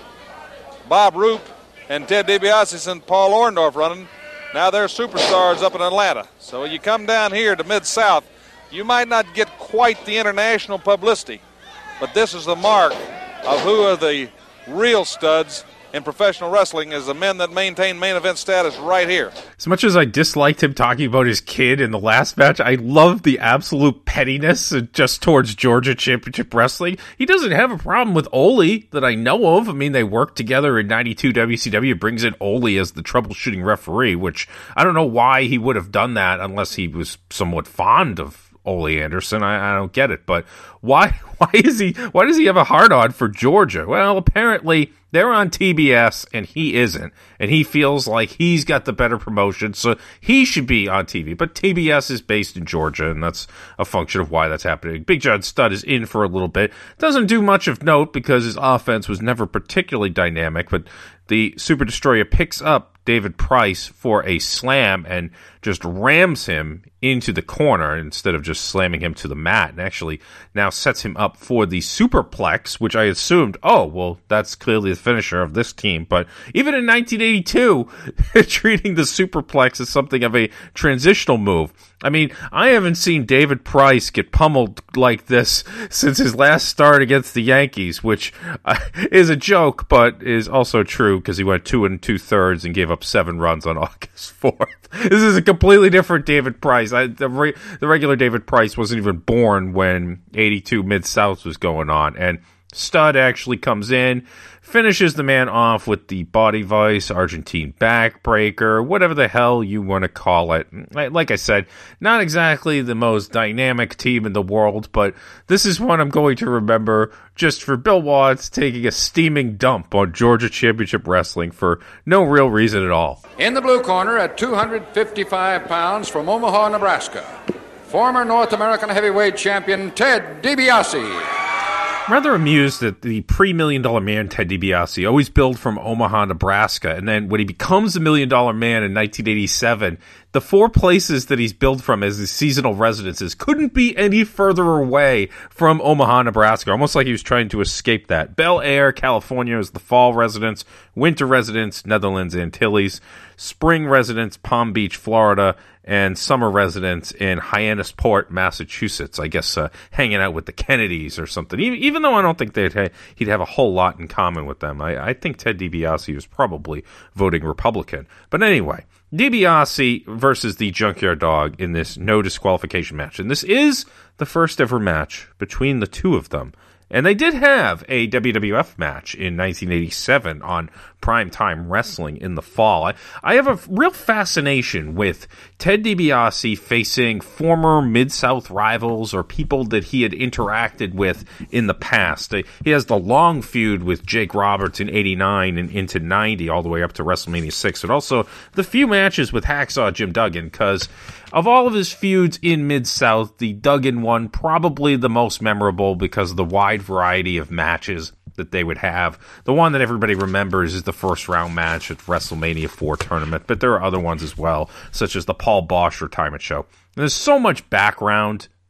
Bob Roop and Ted DiBiase sent Paul Orndorff running. Now they're superstars up in Atlanta. So you come down here to Mid-South, you might not get quite the international publicity, but this is the mark of who are the real studs in professional wrestling, is the men that maintain main event status right here. As much as I disliked him talking about his kid in the last match, I love the absolute pettiness just towards Georgia Championship Wrestling. He doesn't have a problem with Ole that I know of. I mean, they worked together in ninety-two W C W, brings in Ole as the troubleshooting referee, which I don't know why he would have done that unless he was somewhat fond of Ole Anderson. I, I don't get it, but why why is he why does he have a hard-on for Georgia? Well, apparently they're on T B S and he isn't, and he feels like he's got the better promotion, so he should be on T V. But T B S is based in Georgia, and that's a function of why that's happening. Big John Studd is in for a little bit. Doesn't do much of note because his offense was never particularly dynamic, but the Super Destroyer picks up David Price for a slam and just rams him into the corner instead of just slamming him to the mat, and actually now sets him up for the superplex, which I assumed, oh, well, that's clearly the finisher of this team. But even in nineteen eighty-two, treating the superplex as something of a transitional move. I mean, I haven't seen David Price get pummeled like this since his last start against the Yankees, which uh, is a joke, but is also true because he went two and two thirds and gave up seven runs on August fourth. This is a completely different David Price. I, the, re, the regular David Price wasn't even born when eighty-two Mid-South was going on, and Studd actually comes in, finishes the man off with the body vice, Argentine backbreaker, whatever the hell you want to call it. Like I said, not exactly the most dynamic team in the world, but this is one I'm going to remember just for Bill Watts taking a steaming dump on Georgia Championship Wrestling for no real reason at all. In the blue corner at two hundred fifty-five pounds from Omaha, Nebraska, former North American heavyweight champion Ted DiBiase. I'm rather amused that the pre-Million Dollar Man Ted DiBiase always billed from Omaha, Nebraska, and then when he becomes the Million Dollar Man in nineteen eighty-seven, the four places that he's billed from as his seasonal residences couldn't be any further away from Omaha, Nebraska, almost like he was trying to escape that. Bel Air, California is the fall residence, winter residence, Netherlands, Antilles, spring residence, Palm Beach, Florida, and summer residence in Hyannisport, Massachusetts. I guess uh, hanging out with the Kennedys or something. Even, even though I don't think they'd ha- he'd have a whole lot in common with them. I, I think Ted DiBiase was probably voting Republican. But anyway, DiBiase versus the Junkyard Dog in this no disqualification match. And this is the first ever match between the two of them. And they did have a W W F match in nineteen eighty-seven on Primetime Wrestling in the fall. I, I have a real fascination with Ted DiBiase facing former Mid-South rivals or people that he had interacted with in the past. He has the long feud with Jake Roberts in eighty-nine and into ninety, all the way up to WrestleMania six, and also the few matches with Hacksaw Jim Duggan, because of all of his feuds in Mid-South, the Duggan one probably the most memorable because of the wide variety of matches that they would have. The one that everybody remembers is the first round match at WrestleMania four tournament, but there are other ones as well, such as the Paul Bosch retirement show. And there's so much background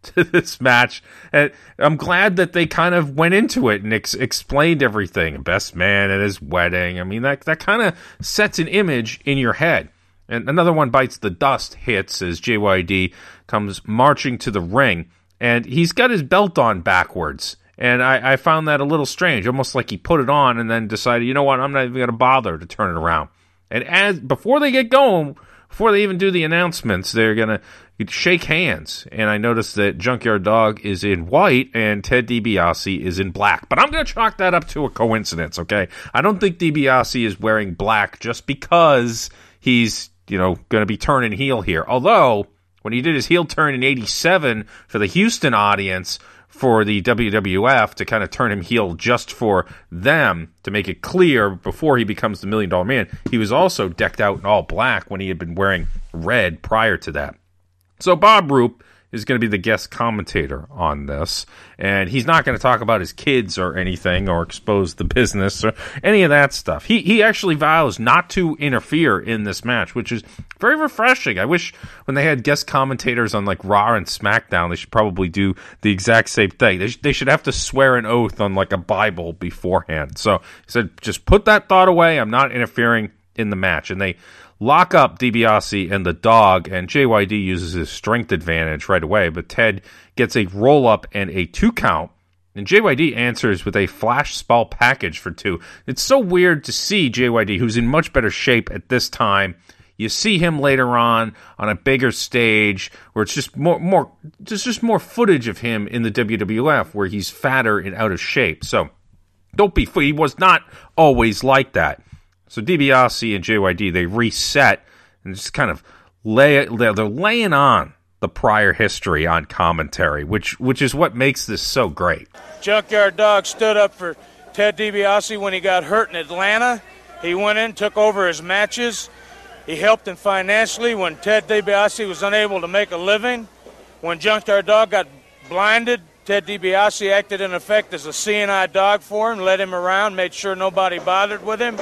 to this match. And I'm glad that they kind of went into it and ex- explained everything. Best man at his wedding. I mean, that, that kind of sets an image in your head. And another one bites the dust hits as J Y D comes marching to the ring. And he's got his belt on backwards. And I, I found that a little strange, almost like he put it on and then decided, you know what, I'm not even going to bother to turn it around. And as before they get going, before they even do the announcements, they're going to shake hands. And I noticed that Junkyard Dog is in white and Ted DiBiase is in black. But I'm going to chalk that up to a coincidence, okay? I don't think DiBiase is wearing black just because he's, you know, going to be turning heel here. Although, when he did his heel turn in eighty-seven for the Houston audience for the W W F to kind of turn him heel just for them, to make it clear before he becomes the Million Dollar Man, he was also decked out in all black when he had been wearing red prior to that. So Bob Roop is going to be the guest commentator on this, and he's not going to talk about his kids or anything or expose the business or any of that stuff. He he actually vows not to interfere in this match, which is very refreshing. I wish when they had guest commentators on like Raw and SmackDown, they should probably do the exact same thing. They, sh- they should have to swear an oath on like a Bible beforehand. So he said, just put that thought away. I'm not interfering in the match. And they lock up DiBiase and the Dog, and J Y D uses his strength advantage right away, but Ted gets a roll-up and a two-count, and J Y D answers with a flash spell package for two. It's so weird to see J Y D, who's in much better shape at this time. You see him later on on a bigger stage where it's just more, more, just, just more footage of him in the W W F where he's fatter and out of shape. So don't be fooled. He was not always like that. So DiBiase and J Y D, they reset and just kind of lay it, they're laying on the prior history on commentary, which which is what makes this so great. Junkyard Dog stood up for Ted DiBiase when he got hurt in Atlanta. He went in, took over his matches. He helped him financially when Ted DiBiase was unable to make a living. When Junkyard Dog got blinded, Ted DiBiase acted in effect as a seeing eye dog for him, led him around, made sure nobody bothered with him.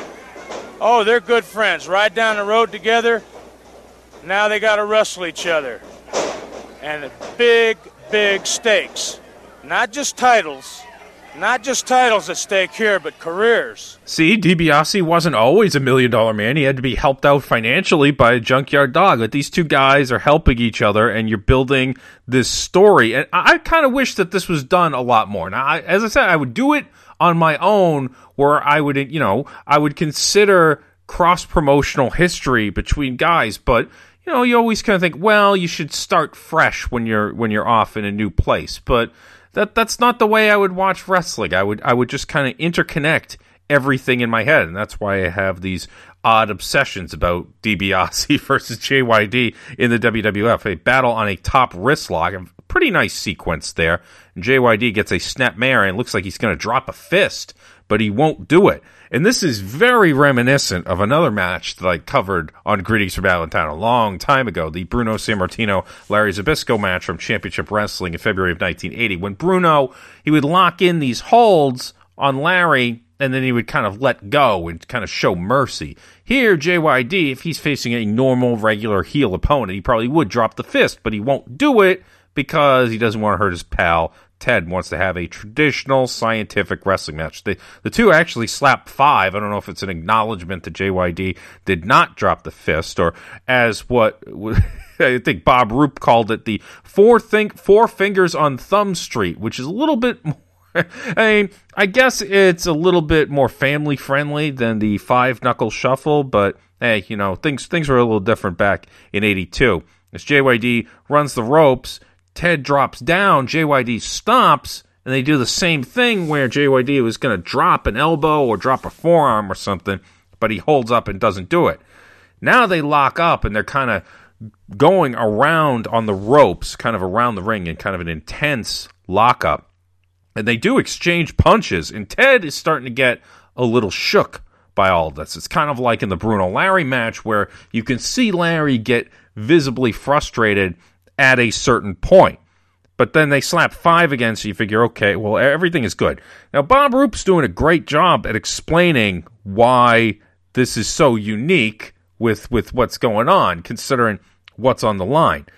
Oh, they're good friends. Ride down the road together. Now they got to wrestle each other. And big, big stakes. Not just titles. Not just titles at stake here, but careers. See, DiBiase wasn't always a million-dollar man. He had to be helped out financially by Junkyard Dog. But these two guys are helping each other, and you're building this story. And I, I kind of wish that this was done a lot more. Now, I, as I said, I would do it on my own, where I would, you know, I would consider cross-promotional history between guys, but, you know, you always kind of think, well, you should start fresh when you're when you're off in a new place. But that that's not the way I would watch wrestling. I would I would just kind of interconnect everything in my head, and that's why I have these odd obsessions about DiBiase versus J Y D in the W W F. A battle on a top wrist lock, a pretty nice sequence there. And J Y D gets a snap mare, and it looks like he's going to drop a fist, but he won't do it. And this is very reminiscent of another match that I covered on Greetings from Allentown a long time ago, the Bruno Sammartino Larry Zbyszko match from Championship Wrestling in February of nineteen eighty. When Bruno, he would lock in these holds on Larry, and then he would kind of let go and kind of show mercy. Here, J Y D, if he's facing a normal, regular heel opponent, he probably would drop the fist, but he won't do it because he doesn't want to hurt his pal. Ted wants to have a traditional scientific wrestling match. The, the two actually slapped five. I don't know if it's an acknowledgement that J Y D did not drop the fist, or as what I think Bob Roop called it, the four, think, four fingers on Thumb Street, which is a little bit more, I mean, I guess it's a little bit more family friendly than the five knuckle shuffle, but hey, you know, things things were a little different back in eighty-two. As J Y D runs the ropes, Ted drops down, J Y D stops, and they do the same thing where J Y D was going to drop an elbow or drop a forearm or something, but he holds up and doesn't do it. Now they lock up, and they're kind of going around on the ropes, kind of around the ring in kind of an intense lockup. And they do exchange punches, and Ted is starting to get a little shook by all of this. It's kind of like in the Bruno Larry match where you can see Larry get visibly frustrated at a certain point. But then they slap five again, so you figure, okay, well, everything is good. Now, Bob Roop's doing a great job at explaining why this is so unique with, with what's going on, considering what's on the line.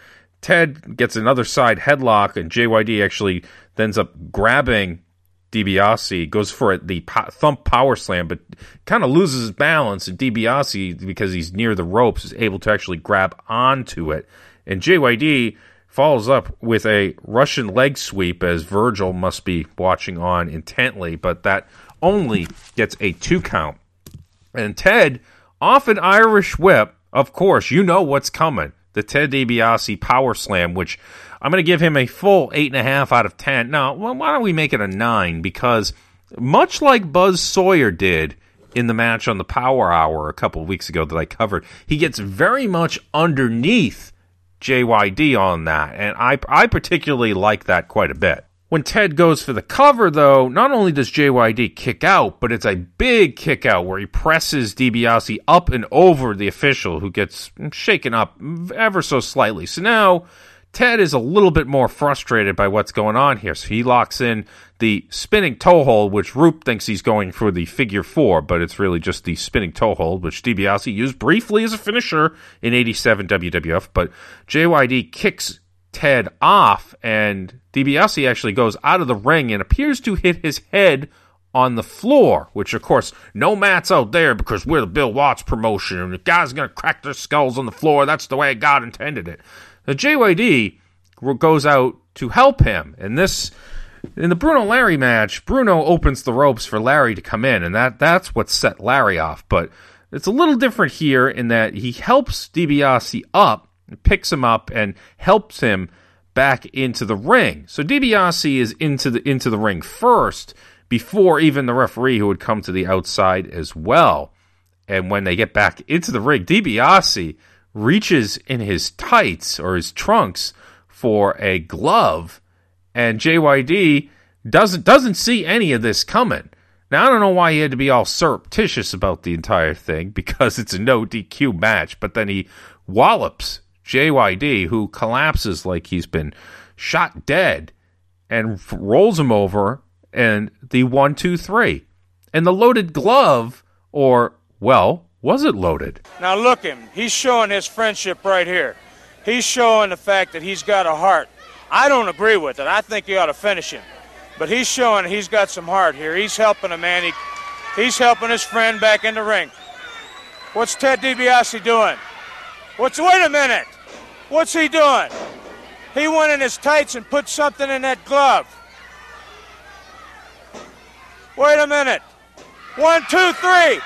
Ted gets another side headlock, and J Y D actually ends up grabbing DiBiase, goes for the po- thump power slam, but kind of loses his balance, and DiBiase, because he's near the ropes, is able to actually grab onto it. And J Y D follows up with a Russian leg sweep, as Virgil must be watching on intently, but that only gets a two count. And Ted, off an Irish whip, of course, you know what's coming. The Ted DiBiase power slam, which I'm going to give him a full eight point five out of ten. Now, well, why don't we make it a nine? Because much like Buzz Sawyer did in the match on the Power Hour a couple of weeks ago that I covered, he gets very much underneath J Y D on that, and I, I particularly like that quite a bit. When Ted goes for the cover, though, not only does J Y D kick out, but it's a big kick out where he presses DiBiase up and over the official, who gets shaken up ever so slightly. So now Ted is a little bit more frustrated by what's going on here. So he locks in the spinning toe hold, which Roop thinks he's going for the figure four, but it's really just the spinning toe hold, which DiBiase used briefly as a finisher in eighty-seven W W F. But J Y D kicks Ted off, and DiBiase actually goes out of the ring and appears to hit his head on the floor, which, of course, no mats out there because we're the Bill Watts promotion, and the guys are going to crack their skulls on the floor. That's the way God intended it. The J Y D goes out to help him, and this, in the Bruno-Larry match, Bruno opens the ropes for Larry to come in, and that that's what set Larry off. But it's a little different here in that he helps DiBiase up, picks him up, and helps him back into the ring. So DiBiase is into the into the ring first, before even the referee, who would come to the outside as well. And when they get back into the ring, DiBiase reaches in his tights or his trunks for a glove, and J Y D doesn't doesn't see any of this coming. Now, I don't know why he had to be all surreptitious about the entire thing, because it's a no D Q match, but then he wallops J Y D, who collapses like he's been shot dead, and f- rolls him over, and the one, two, three. And the loaded glove, or, well, was it loaded? Now look him. He's showing his friendship right here. He's showing the fact that he's got a heart. I don't agree with it. I think you ought to finish him. But he's showing he's got some heart here. He's helping a man. He, he's helping his friend back in the ring. What's Ted DiBiase doing? What's, wait a minute. What's he doing? He went in his tights and put something in that glove. Wait a minute. One, two, three.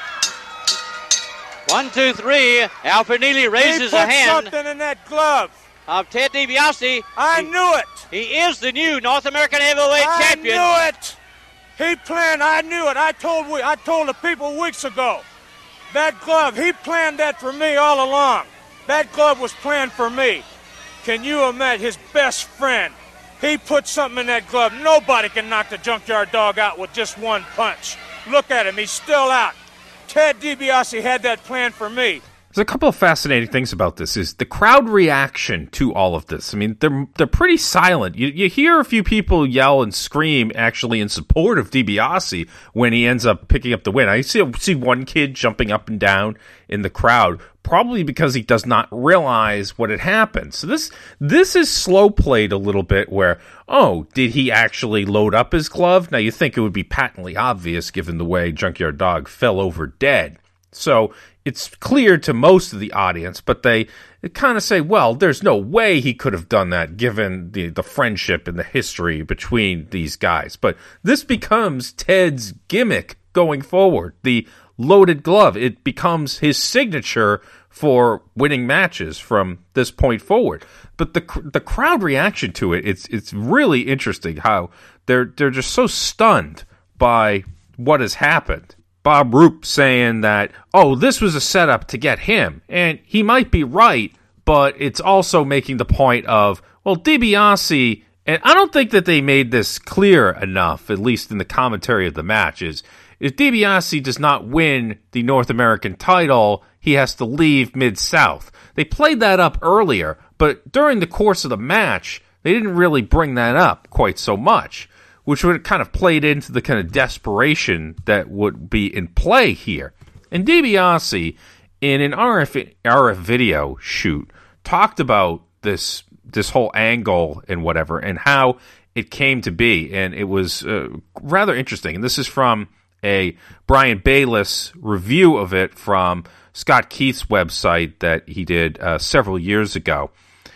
One, two, three. Alfred Neely raises he put a hand. something in that glove. Of Ted DiBiase. I he, knew it. He is the new North American Heavyweight I Champion. I knew it. He planned. I knew it. I told we. I told the people weeks ago. That glove. He planned that for me all along. That glove was planned for me. Can you imagine his best friend? He put something in that glove. Nobody can knock the Junkyard Dog out with just one punch. Look at him. He's still out. Ted DiBiase had that plan for me. There's a couple of fascinating things about this. Is the crowd reaction to all of this. I mean, they're they're pretty silent. You you hear a few people yell and scream actually in support of DiBiase when he ends up picking up the win. I see see one kid jumping up and down in the crowd, probably because he does not realize what had happened. So this this is slow played a little bit where, oh, did he actually load up his glove? Now you think it would be patently obvious given the way Junkyard Dog fell over dead. So it's clear to most of the audience, but they, they kind of say, well, there's no way he could have done that given the, the friendship and the history between these guys. But this becomes Ted's gimmick going forward, the loaded glove. It becomes his signature for winning matches from this point forward. But the the crowd reaction to it, it's it's really interesting how they're they're just so stunned by what has happened. Bob Roop saying that, oh, this was a setup to get him. And he might be right, but it's also making the point of, well, DiBiase, and I don't think that they made this clear enough, at least in the commentary of the match, is if DiBiase does not win the North American title, he has to leave Mid-South. They played that up earlier, but during the course of the match, they didn't really bring that up quite so much, which would have kind of played into the kind of desperation that would be in play here. And DiBiase, in an R F, R F video shoot, talked about this this whole angle and whatever, and how it came to be. And it was uh, rather interesting. And this is from a Brian Bayless review of it from Scott Keith's website that he did uh, several years ago.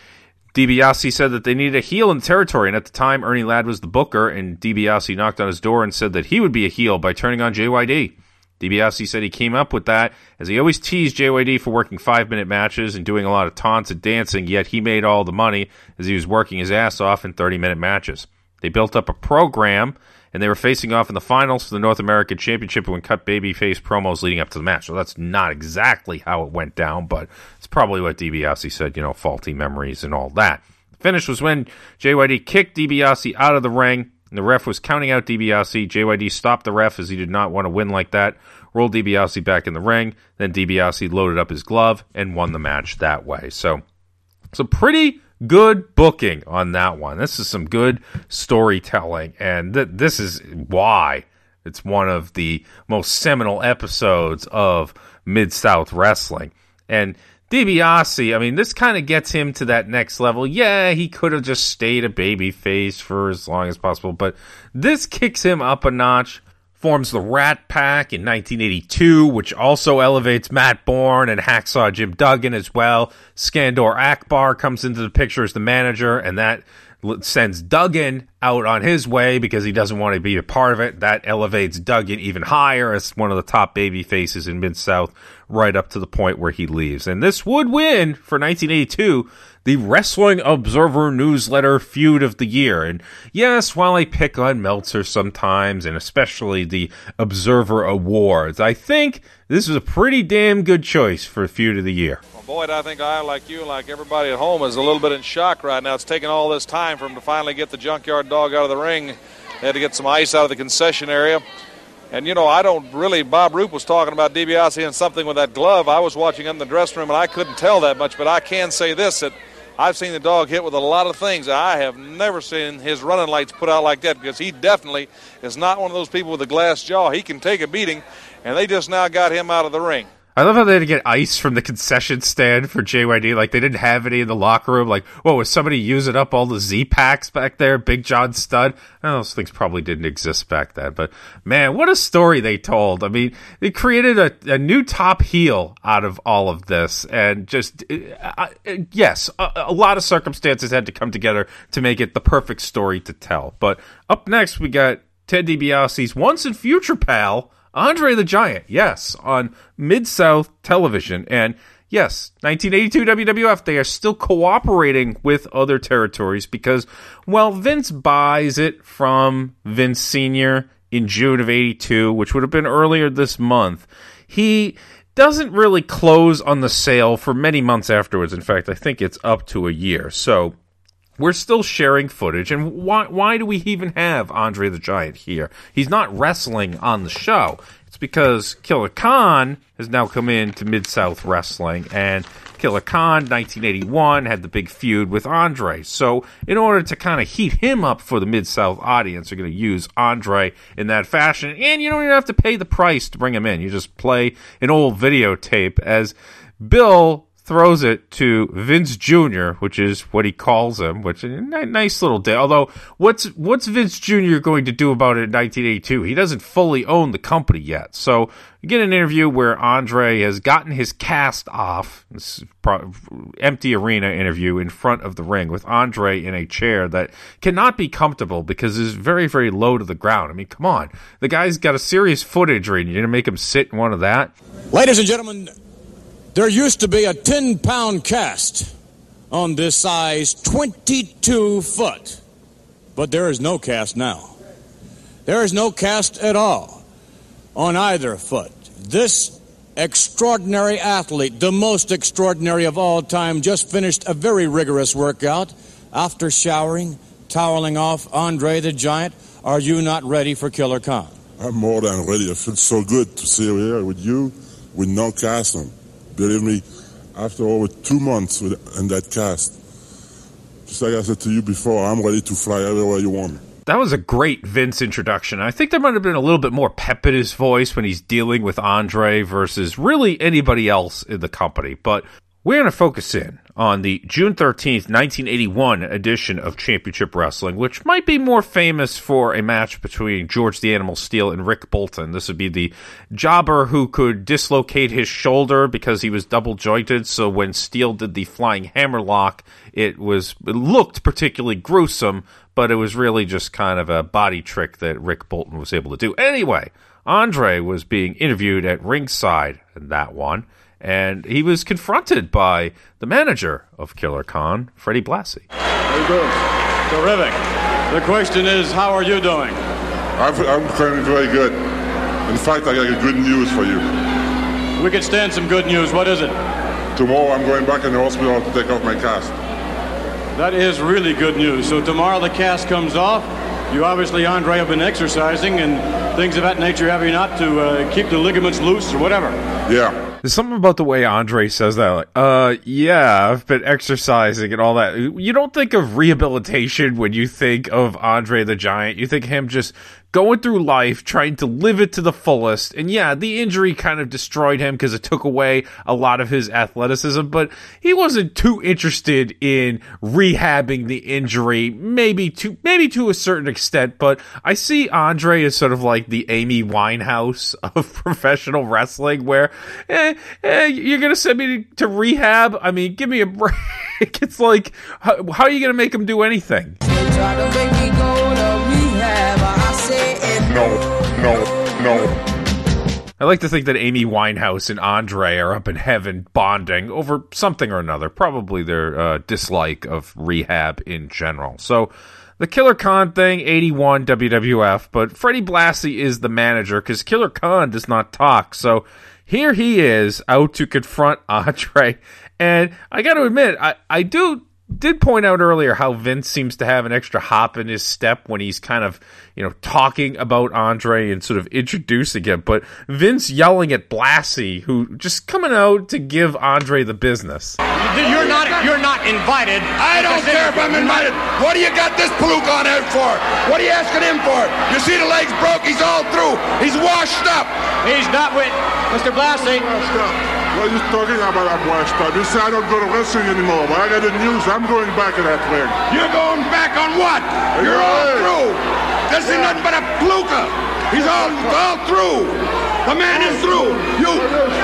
DiBiase said that they needed a heel in the territory, and at the time, Ernie Ladd was the booker, and DiBiase knocked on his door and said that he would be a heel by turning on J Y D. DiBiase said he came up with that, as he always teased J Y D for working five-minute matches and doing a lot of taunts and dancing, yet he made all the money as he was working his ass off in thirty-minute matches. They built up a program, and they were facing off in the finals for the North American Championship and cut babyface promos leading up to the match. So that's not exactly how it went down, but it's probably what DiBiase said, you know, faulty memories and all that. The finish was when J Y D kicked DiBiase out of the ring, and the ref was counting out DiBiase. J Y D stopped the ref as he did not want to win like that, rolled DiBiase back in the ring, then DiBiase loaded up his glove and won the match that way. So, so pretty good booking on that one. This is some good storytelling, and th- this is why it's one of the most seminal episodes of Mid-South Wrestling. And DiBiase, I mean, this kind of gets him to that next level. Yeah, he could have just stayed a babyface for as long as possible, but this kicks him up a notch. Forms the Rat Pack in nineteen eighty-two, which also elevates Matt Bourne and Hacksaw Jim Duggan as well. Skandor Akbar comes into the picture as the manager, and that sends Duggan out on his way because he doesn't want to be a part of it. That elevates Duggan even higher as one of the top baby faces in Mid-South, right up to the point where he leaves. And this would win, for nineteen eighty-two, the Wrestling Observer Newsletter Feud of the Year. And yes, while I pick on Meltzer sometimes, and especially the Observer Awards, I think this was a pretty damn good choice for Feud of the Year. Well, Boyd, I think I, like you, like everybody at home, is a little bit in shock right now. It's taken all this time for him to finally get the Junkyard Dog out of the ring. They had to get some ice out of the concession area. And, you know, I don't really, Bob Roop was talking about DiBiase and something with that glove. I was watching in the dressing room, and I couldn't tell that much, but I can say this, that I've seen the dog hit with a lot of things. I have never seen his running lights put out like that, because he definitely is not one of those people with a glass jaw. He can take a beating, and they just now got him out of the ring. I love how they had to get ice from the concession stand for J Y D. Like, they didn't have any in the locker room. Like, whoa, was somebody using up all the Z-Packs back there? Big John Studd? Oh, those things probably didn't exist back then. But, man, what a story they told. I mean, they created a, a new top heel out of all of this. And just, uh, yes, a, a lot of circumstances had to come together to make it the perfect story to tell. But up next, we got Ted DiBiase's once and future pal, Andre the Giant, yes, on Mid-South Television. And yes, nineteen eighty-two W W F, they are still cooperating with other territories because, well, Vince buys it from Vince Senior in June of eighty-two, which would have been earlier this month. He doesn't really close on the sale for many months afterwards. In fact, I think it's up to a year. So we're still sharing footage, and why why do we even have Andre the Giant here? He's not wrestling on the show. It's because Killer Khan has now come into Mid-South Wrestling, and Killer Khan, nineteen eighty-one, had the big feud with Andre. So in order to kind of heat him up for the Mid-South audience, they're going to use Andre in that fashion, and you don't even have to pay the price to bring him in. You just play an old videotape as Bill throws it to Vince Junior, which is what he calls him, which is a nice little day. Although, what's what's Vince Junior going to do about it in nineteen eighty-two? He doesn't fully own the company yet. So, you get an interview where Andre has gotten his cast off, this pro- empty arena interview in front of the ring with Andre in a chair that cannot be comfortable because it's very, very low to the ground. I mean, come on. The guy's got a serious foot injury, and you're going to make him sit in one of that? Ladies and gentlemen, there used to be a ten-pound cast on this size, twenty-two foot. But there is no cast now. There is no cast at all on either foot. This extraordinary athlete, the most extraordinary of all time, just finished a very rigorous workout. After showering, toweling off, Andre the Giant, are you not ready for Killer Khan? I'm more than ready. I feel so good to sit here with you with no cast on. Believe me, after over two months with, in that cast, just like I said to you before, I'm ready to fly everywhere you want me. That was a great Vince introduction. I think there might have been a little bit more pep in his voice when he's dealing with Andre versus really anybody else in the company. But we're going to focus in on the June thirteenth, nineteen eighty-one edition of Championship Wrestling, which might be more famous for a match between George the Animal Steele and Rick Bolton. This would be the jobber who could dislocate his shoulder because he was double jointed, so when Steele did the flying hammerlock, it was it looked particularly gruesome, but it was really just kind of a body trick that Rick Bolton was able to do. Anyway, Andre was being interviewed at ringside in that one, and he was confronted by the manager of Killer Khan, Freddie Blassie. How you doing? Terrific. The question is, how are you doing? I'm, I'm doing very good. In fact, I got good news for you. We could stand some good news. What is it? Tomorrow I'm going back in the hospital to take off my cast. That is really good news. So tomorrow the cast comes off. You obviously, Andre, have been exercising and things of that nature, have you not, to uh, keep the ligaments loose or whatever? Yeah. There's something about the way Andre says that, like, uh, yeah, I've been exercising and all that. You don't think of rehabilitation when you think of Andre the Giant. You think of him just going through life, trying to live it to the fullest. And yeah, the injury kind of destroyed him because it took away a lot of his athleticism, but he wasn't too interested in rehabbing the injury, maybe to, maybe to a certain extent, but I see Andre as sort of like the Amy Winehouse of professional wrestling, where, eh, eh, you're going to send me to, to rehab? I mean, give me a break. It's like, how, how are you going to make him do anything? Try to make me go to rehab. I say no, no, no. I like to think that Amy Winehouse and Andre are up in heaven bonding over something or another, probably their uh, dislike of rehab in general. So the Killer Khan thing, eighty-one W W F, but Freddie Blassie is the manager because Killer Khan does not talk. So here he is out to confront Andre. And I got to admit, I, I do did point out earlier how Vince seems to have an extra hop in his step when he's kind of, you know, talking about Andre and sort of introducing him. But Vince yelling at Blassie, who just coming out to give Andre the business. You're not you're not invited. I don't care if I'm invited. What do you got this Palooka on out for? What are you asking him for? You see the legs broke? He's all through. He's washed up. He's not with Mister Blassie. What are you talking about? I'm washed up. You say I don't go to wrestling anymore. Well, I got the news. I'm going back to that ring. You're going back on what? You're all through. This is nothing but a Palooka. He's all, all through. The man is through. You...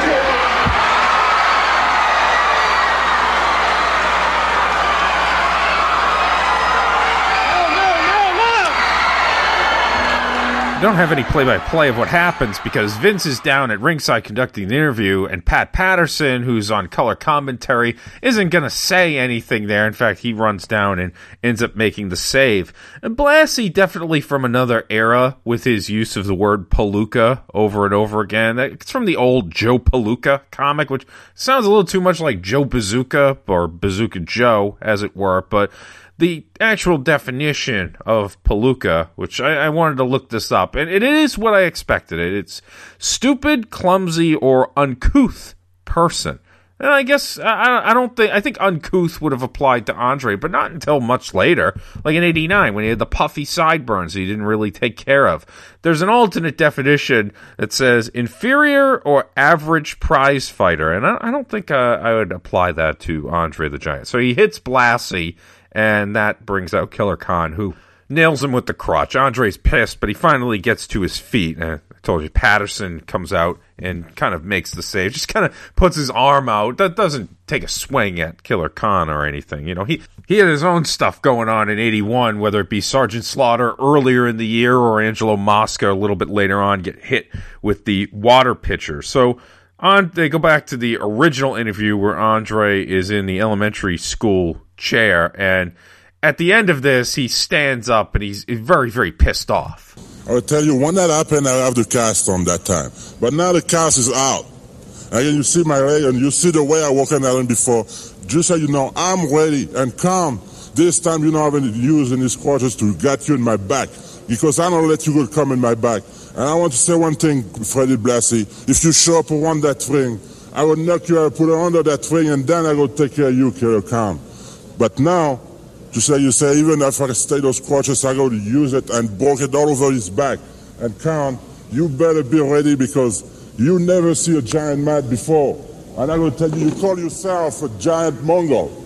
Don't have any play-by-play of what happens because Vince is down at ringside conducting the interview, and Pat Patterson, who's on color commentary, isn't going to say anything there. In fact, he runs down and ends up making the save. And Blassie, definitely from another era with his use of the word Palooka over and over again. It's from the old Joe Palooka comic, which sounds a little too much like Joe Bazooka, or Bazooka Joe, as it were, but the actual definition of Palooka, which I, I wanted to look this up, and it is what I expected. It's stupid, clumsy, or uncouth person. And I guess, I, I don't think, I think uncouth would have applied to Andre, but not until much later, like in eighty-nine, when he had the puffy sideburns he didn't really take care of. There's an alternate definition that says inferior or average prize fighter, and I, I don't think uh, I would apply that to Andre the Giant. So he hits Blassie, and that brings out Killer Khan, who nails him with the crotch. Andre's pissed, but he finally gets to his feet. And I told you, Patterson comes out and kind of makes the save. Just kind of puts his arm out. That doesn't take a swing at Killer Khan or anything. You know, he, he had his own stuff going on in eighty-one, whether it be Sergeant Slaughter earlier in the year or Angelo Mosca a little bit later on get hit with the water pitcher. So on, they go back to the original interview where Andre is in the elementary school chair, and at the end of this, he stands up and he's very, very pissed off. I will tell you, when that happened, I have the cast on that time. But now the cast is out. Again, you see my leg and you see the way I walked in Allen before. Just so you know, I'm ready and calm. This time, you know, I've been using these quarters to get you in my back, because I don't let you go come in my back. And I want to say one thing, Freddie Blassie. If you show up around that ring, I will knock you out, put it under that ring, and then I will take care of you, Killer Khan. But now, just like you say, even if I stay those crutches, I go to use it and broke it all over his back. And Khan, you better be ready, because you never see a giant man before. And I will tell you, you call yourself a giant Mongol.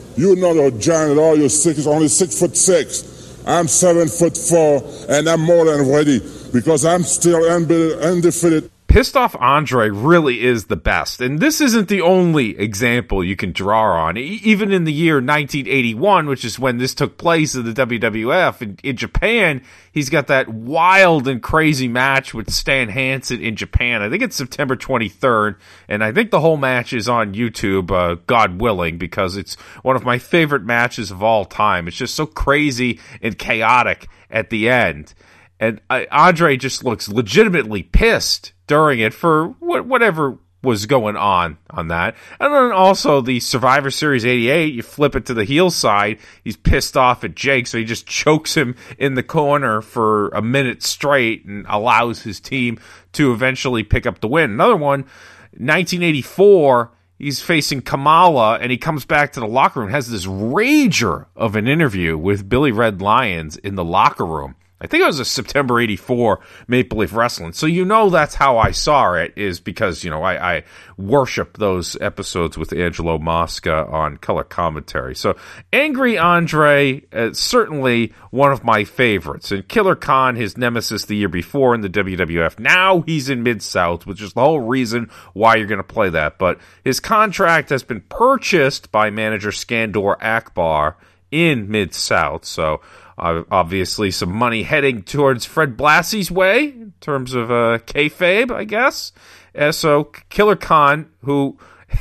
You're not a giant at all. You're six, only six foot six. I'm seven foot four, and I'm more than ready because I'm still undefeated. Pissed Off Andre really is the best, and this isn't the only example you can draw on. E- even in the year nineteen eighty-one, which is when this took place in the W W F, in, in Japan, he's got that wild and crazy match with Stan Hansen in Japan. I think it's September twenty-third, and I think the whole match is on YouTube, uh, God willing, because it's one of my favorite matches of all time. It's just so crazy and chaotic at the end. And uh, Andre just looks legitimately pissed during it for wh- whatever was going on on that. And then also the Survivor Series eighty-eight, you flip it to the heel side, he's pissed off at Jake, so he just chokes him in the corner for a minute straight and allows his team to eventually pick up the win. Another one, nineteen eighty-four, he's facing Kamala, and he comes back to the locker room, has this rager of an interview with Billy Red Lyons in the locker room. I think it was a September eighty-four Maple Leaf Wrestling. So you know that's how I saw it, is because, you know, I, I worship those episodes with Angelo Mosca on color commentary. So Angry Andre, uh, certainly one of my favorites. And Killer Khan, his nemesis the year before in the W W F. Now he's in Mid-South, which is the whole reason why you're going to play that. But his contract has been purchased by manager Skandor Akbar in Mid-South. So Uh, obviously, some money heading towards Fred Blassie's way in terms of uh, kayfabe, I guess. Uh, so, Killer Khan, who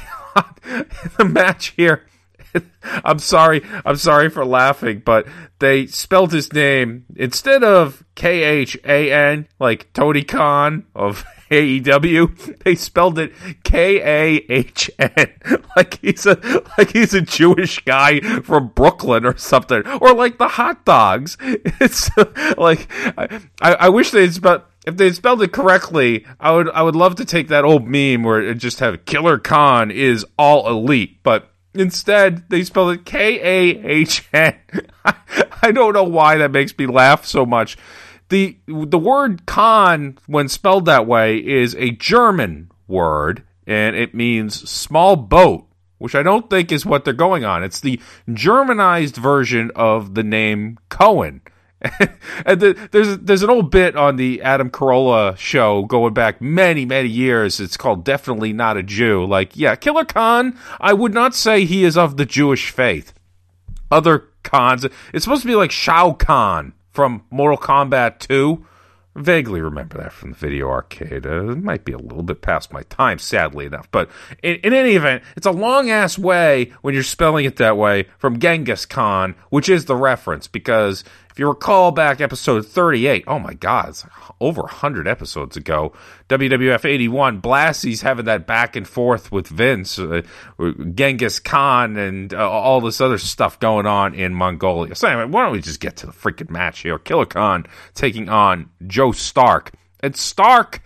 the match here, I'm sorry, I'm sorry for laughing, but they spelled his name instead of K H A N, like Tony Khan of A E W, they spelled it K A H N, like he's a like he's a Jewish guy from Brooklyn or something, or like the hot dogs. It's like I, I wish they'd spelled if they spelled it correctly. I would I would love to take that old meme where it just have Killer Khan is all elite, but instead they spelled it K A H N. I, I don't know why that makes me laugh so much. The the word Khan, when spelled that way, is a German word, and it means small boat, which I don't think is what they're going on. It's the Germanized version of the name Cohen. And the, there's there's an old bit on the Adam Carolla show going back many, many years. It's called Definitely Not a Jew. Like, yeah, Killer Khan, I would not say he is of the Jewish faith. Other Khans, it's supposed to be like Shao Kahn from Mortal Kombat two. Vaguely remember that from the video arcade. Uh, it might be a little bit past my time, sadly enough. But in, in any event, it's a long-ass way when you're spelling it that way from Genghis Khan, which is the reference. Because if you recall back episode thirty-eight, oh my God, it's over one hundred episodes ago, W W F eighty-one, Blassie's having that back and forth with Vince, uh, Genghis Khan, and uh, all this other stuff going on in Mongolia. So anyway, why don't we just get to the freaking match here? Killer Khan taking on Joe Stark. And Stark,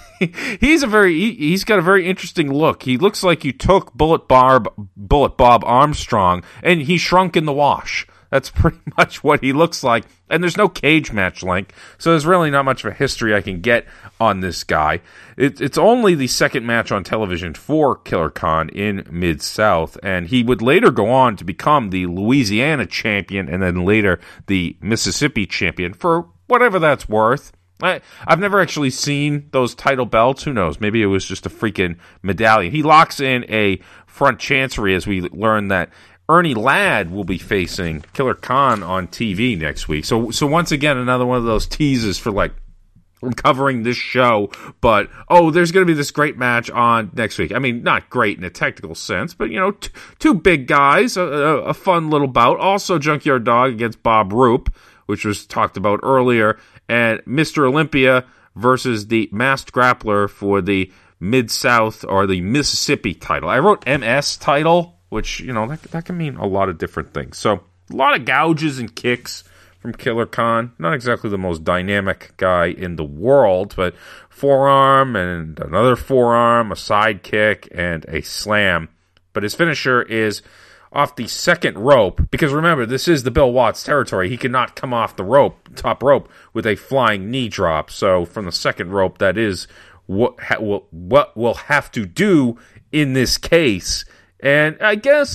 he's a very he, he's got a very interesting look. He looks like you took Bullet Barb, Bullet Bob Armstrong, and he shrunk in the wash. That's pretty much what he looks like. And there's no cage match link, so there's really not much of a history I can get on this guy. It, it's only the second match on television for Killer Khan in Mid-South, and he would later go on to become the Louisiana champion and then later the Mississippi champion for whatever that's worth. I, I've never actually seen those title belts. Who knows? Maybe it was just a freaking medallion. He locks in a front chancery as we learn that Ernie Ladd will be facing Killer Khan on T V next week. So, so once again, another one of those teases for like, I'm covering this show, but, oh, there's going to be this great match on next week. I mean, not great in a technical sense, but, you know, t- two big guys, a, a, a fun little bout. Also, Junkyard Dog against Bob Roop, which was talked about earlier, and Mister Olympia versus the Masked Grappler for the Mid-South or the Mississippi title. I wrote M S title, which, you know, that, that can mean a lot of different things. So, a lot of gouges and kicks from Killer Khan. Not exactly the most dynamic guy in the world, but forearm and another forearm, a side kick, and a slam. But his finisher is off the second rope, because remember, this is the Bill Watts territory. He cannot come off the rope, top rope, with a flying knee drop. So, from the second rope, that is what, ha- what we'll have to do in this case. And I guess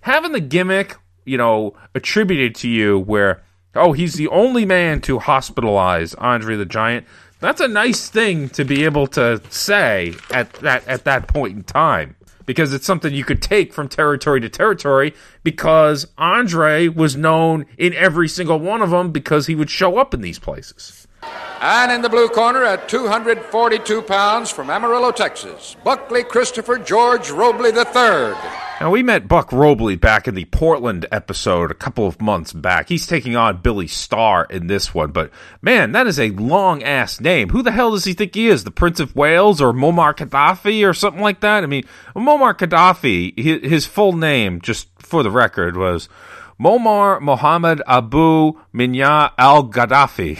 having the gimmick, you know, attributed to you where, oh, he's the only man to hospitalize Andre the Giant, that's a nice thing to be able to say at that at that point in time, because it's something you could take from territory to territory, because Andre was known in every single one of them because he would show up in these places. And in the blue corner at two hundred forty-two pounds from Amarillo, Texas, Buckley Christopher George Robley the third. Now, we met Buck Robley back in the Portland episode a couple of months back. He's taking on Billy Starr in this one, but man, that is a long-ass name. Who the hell does he think he is? The Prince of Wales or Muammar Gaddafi or something like that? I mean, Muammar Gaddafi, his full name, just for the record, was Muammar Mohammed Abu Minya al-Gaddafi.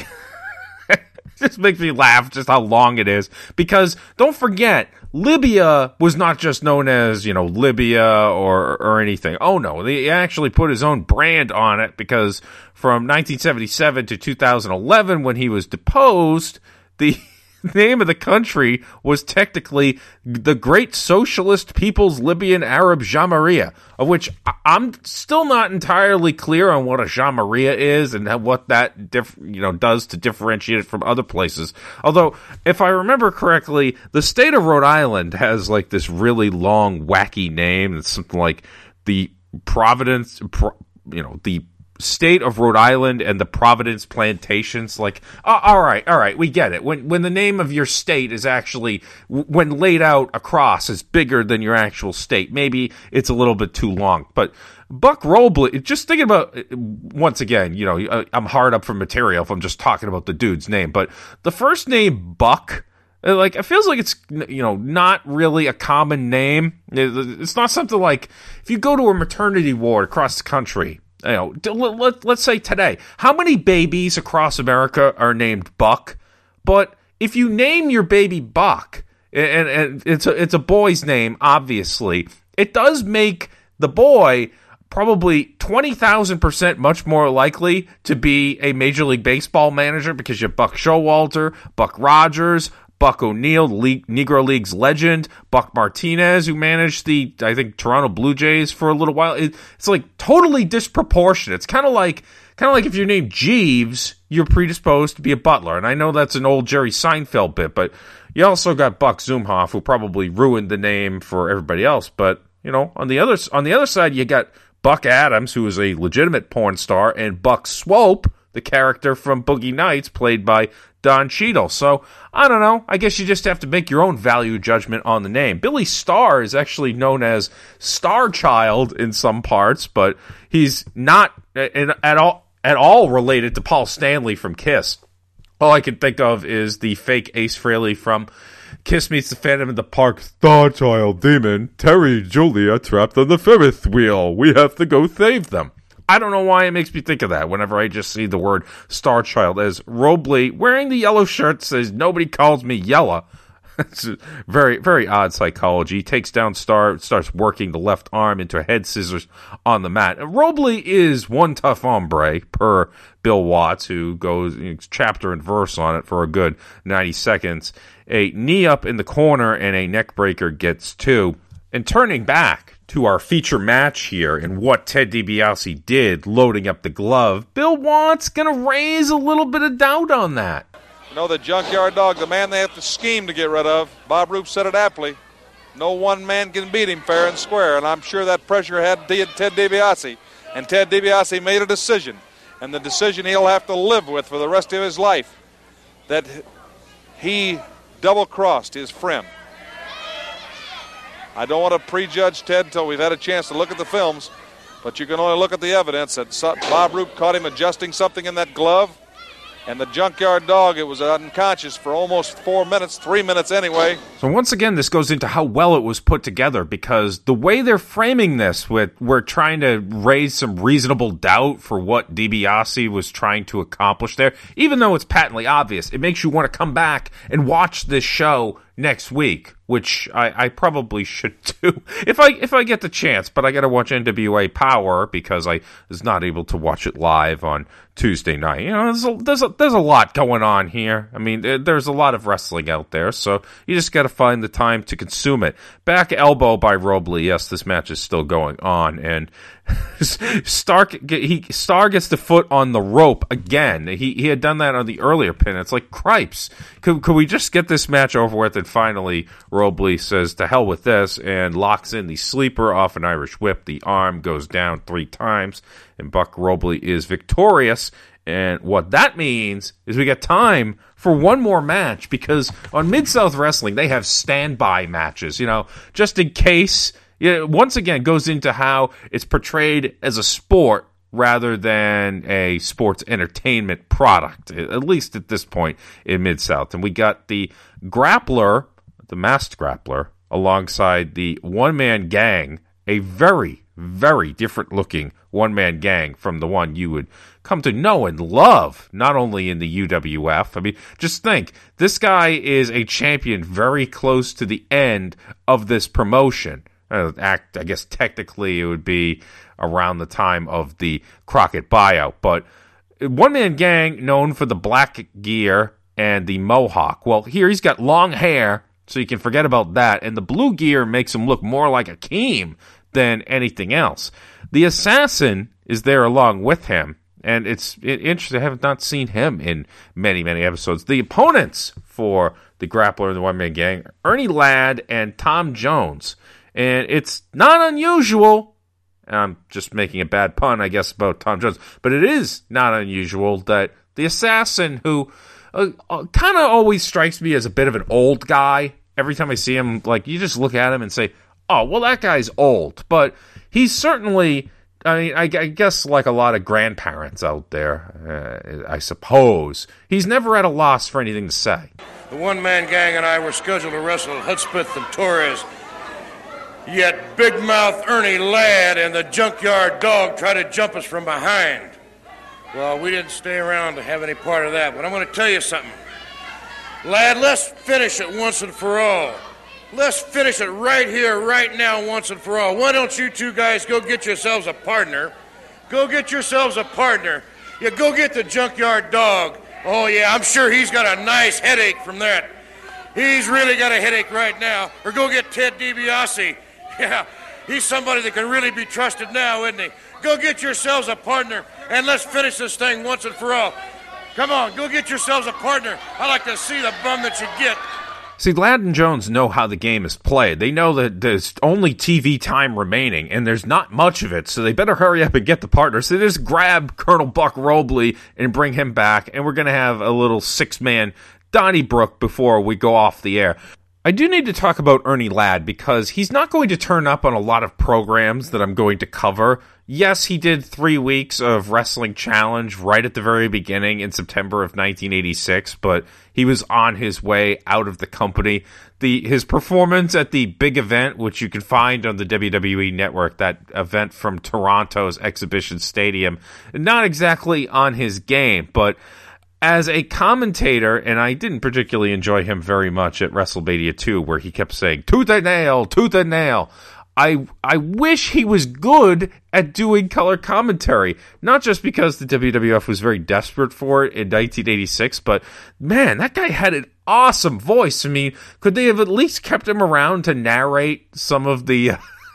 Just makes me laugh just how long it is, because don't forget, Libya was not just known as, you know, Libya or or anything. Oh no, they actually put his own brand on it, because from nineteen seventy-seven to two thousand eleven, when he was deposed, the name of the country was technically the Great Socialist People's Libyan Arab Jamahiriya, of which I'm still not entirely clear on what a Jamahiriya is and what that diff- you know does to differentiate it from other places. Although, if I remember correctly, the state of Rhode Island has like this really long, wacky name. It's something like the Providence, you know, the State of Rhode Island and the Providence Plantations. Like, uh, all right, all right, we get it. When when the name of your state is actually, when laid out across, is bigger than your actual state, maybe it's a little bit too long. But Buck Robley, just thinking about, once again, you know, I'm hard up for material if I'm just talking about the dude's name, but the first name Buck, like, it feels like it's, you know, not really a common name. It's not something like, if you go to a maternity ward across the country, you know, let, let's say today, how many babies across America are named Buck? But if you name your baby Buck, and, and it's a, it's a boy's name, obviously, it does make the boy probably twenty thousand percent much more likely to be a Major League Baseball manager, because you have Buck Showalter, Buck Rogers, Buck O'Neill, League, Negro League's legend, Buck Martinez, who managed the, I think, Toronto Blue Jays for a little while. It, it's like totally disproportionate. It's kind of like, kind of like if you're named Jeeves, you're predisposed to be a butler. And I know that's an old Jerry Seinfeld bit, but you also got Buck Zumhoff, who probably ruined the name for everybody else. But, you know, on the other, on the other side, you got Buck Adams, who is a legitimate porn star, and Buck Swope, the character from Boogie Nights, played by Don Cheadle. So, I don't know. I guess you just have to make your own value judgment on the name. Billy Starr is actually known as Star Child in some parts, but he's not at all at all related to Paul Stanley from Kiss. All I can think of is the fake Ace Frehley from Kiss Meets the Phantom in the Park. Star Child demon, Terry Julia trapped on the Ferris wheel. We have to go save them. I don't know why it makes me think of that whenever I just see the word Star Child, as Robley, wearing the yellow shirt, says, "Nobody calls me Yella." It's very, very odd psychology. He takes down Star, starts working the left arm into a head scissors on the mat. And Robley is one tough hombre, per Bill Watts, who goes chapter and verse on it for a good ninety seconds. A knee up in the corner and a neck breaker gets two. And turning back to our feature match here and what Ted DiBiase did loading up the glove, Bill Watts going to raise a little bit of doubt on that. You know, the Junkyard Dog, the man they have to scheme to get rid of, Bob Roop said it aptly. No one man can beat him fair and square, and I'm sure that pressure had Ted DiBiase. And Ted DiBiase made a decision, and the decision he'll have to live with for the rest of his life, that he double-crossed his friend. I don't want to prejudge Ted until we've had a chance to look at the films, but you can only look at the evidence that Bob Roop caught him adjusting something in that glove, and the Junkyard Dog, it was unconscious for almost four minutes, three minutes anyway. So once again, this goes into how well it was put together, because the way they're framing this, with we're trying to raise some reasonable doubt for what DiBiase was trying to accomplish there, even though it's patently obvious, it makes you want to come back and watch this show next week. which I, I probably should do if I if I get the chance. But I got to watch N W A Power because I was not able to watch it live on Tuesday night. You know, there's a, there's a, there's a lot going on here. I mean, there's a lot of wrestling out there, so you just got to find the time to consume it. Back elbow by Robley. Yes, this match is still going on, and Stark he Star gets the foot on the rope again. He he had done that on the earlier pin. It's like, cripes. Could could we just get this match over with? And finally, Robley says to hell with this and locks in the sleeper off an Irish whip. The arm goes down three times, and Buck Robley is victorious. And what that means is we got time for one more match, because on Mid-South Wrestling they have standby matches. You know, just in case. Yeah, once again, goes into how it's portrayed as a sport rather than a sports entertainment product, at least at this point in Mid-South. And we got the Grappler, the Masked Grappler, alongside the one-man gang, a very, very different-looking one-man gang from the one you would come to know and love, not only in the U W F. I mean, just think, this guy is a champion very close to the end of this promotion. Uh, act, I guess technically it would be around the time of the Crockett buyout, but one man gang known for the black gear and the mohawk. Well, here he's got long hair, so you can forget about that, and the blue gear makes him look more like Akeem than anything else. The assassin is there along with him, and it's it, interesting. I have not seen him in many, many episodes. The opponents for the Grappler and the one man gang, Ernie Ladd and Tom Jones. And it's not unusual, and I'm just making a bad pun, I guess, about Tom Jones, but it is not unusual that the assassin, who uh, uh, kind of always strikes me as a bit of an old guy, every time I see him, like, you just look at him and say, oh, well, that guy's old. But he's certainly, I mean, I, I guess like a lot of grandparents out there, uh, I suppose, he's never at a loss for anything to say. The one-man gang and I were scheduled to wrestle Hudspeth and Torres. Yet Big Mouth Ernie Ladd and the Junkyard Dog tried to jump us from behind. Well, we didn't stay around to have any part of that, but I'm going to tell you something. Ladd, let's finish it once and for all. Let's finish it right here, right now, once and for all. Why don't you two guys go get yourselves a partner? Go get yourselves a partner. Yeah, go get the Junkyard Dog. Oh, yeah, I'm sure he's got a nice headache from that. He's really got a headache right now. Or go get Ted DiBiase. Yeah, he's somebody that can really be trusted now, isn't he? Go get yourselves a partner, and let's finish this thing once and for all. Come on, go get yourselves a partner. I like to see the bum that you get. See, Ladd and Jones know how the game is played. They know that there's only T V time remaining, and there's not much of it, so they better hurry up and get the partner. So they just grab Colonel Buck Robley and bring him back, and we're going to have a little six-man Donnybrook before we go off the air. I do need to talk about Ernie Ladd because he's not going to turn up on a lot of programs that I'm going to cover. Yes, he did three weeks of Wrestling Challenge right at the very beginning in September of nineteen eighty-six, but he was on his way out of the company. The his performance at the big event, which you can find on the W W E Network, that event from Toronto's Exhibition Stadium, not exactly on his game, but as a commentator, and I didn't particularly enjoy him very much at WrestleMania two, where he kept saying, tooth and nail, tooth and nail. I I wish he was good at doing color commentary, not just because the W W F was very desperate for it in nineteen eighty-six, but man, that guy had an awesome voice. I mean, could they have at least kept him around to narrate some of the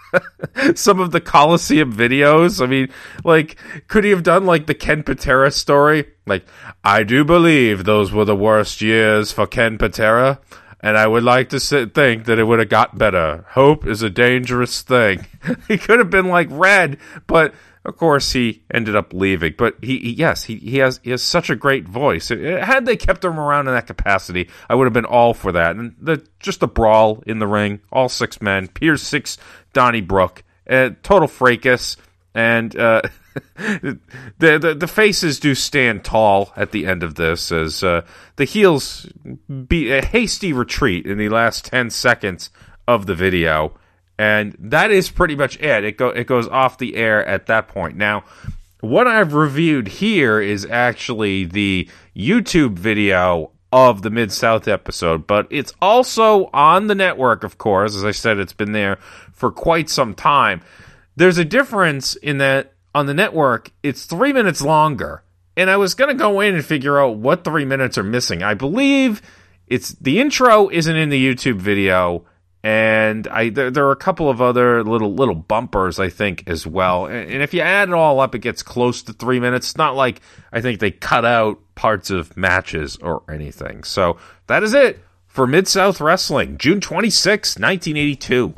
some of the Coliseum videos? I mean, like, could he have done like the Ken Patera story? Like, I do believe those were the worst years for Ken Patera, and I would like to sit, think that it would have got better. Hope is a dangerous thing. He could have been like Red, but of course he ended up leaving. But he, he yes, he, he has he has such a great voice. Had they kept him around in that capacity, I would have been all for that. And the just the brawl in the ring, all six men, Piers six, Donnybrook, uh, total fracas, and uh, the, the the faces do stand tall at the end of this as uh, the heels beat a hasty retreat in the last ten seconds of the video, and that is pretty much it. It go it goes off the air at that point. Now, what I've reviewed here is actually the YouTube video of the Mid-South episode, but it's also on the network, of course. As I said, it's been there for quite some time. There's a difference in that on the network, it's three minutes longer. And I was going to go in and figure out what three minutes are missing. I believe it's the intro isn't in the YouTube video, and I there, there are a couple of other little little bumpers, I think, as well. And, and if you add it all up, it gets close to three minutes. It's not like I think they cut out parts of matches or anything. So that is it for Mid-South Wrestling, June twenty-sixth, nineteen eighty-two.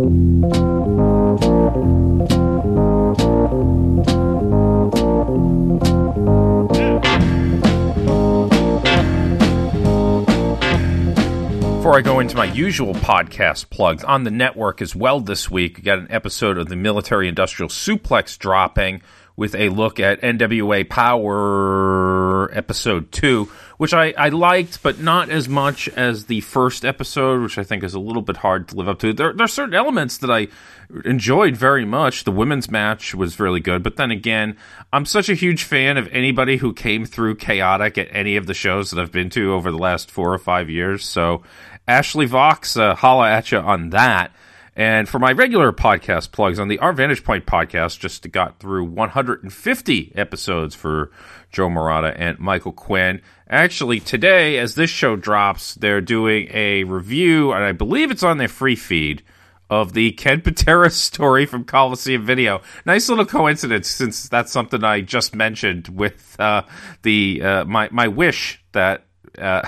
Before I go into my usual podcast plugs, on the network as well this week, we got an episode of the Military Industrial Suplex dropping with a look at N W A Power episode two, which I, I liked, but not as much as the first episode, which I think is a little bit hard to live up to. There, there are certain elements that I enjoyed very much. The women's match was really good, but then again, I'm such a huge fan of anybody who came through Chaotic at any of the shows that I've been to over the last four or five years, so Ashley Vox, uh, holla at you on that. And for my regular podcast plugs, on the Our Vantage Point podcast, just got through one hundred fifty episodes for Joe Murata and Michael Quinn. Actually, today, as this show drops, they're doing a review, and I believe it's on their free feed, of the Ken Patera story from Coliseum Video. Nice little coincidence, since that's something I just mentioned with uh, the uh, my my wish that uh,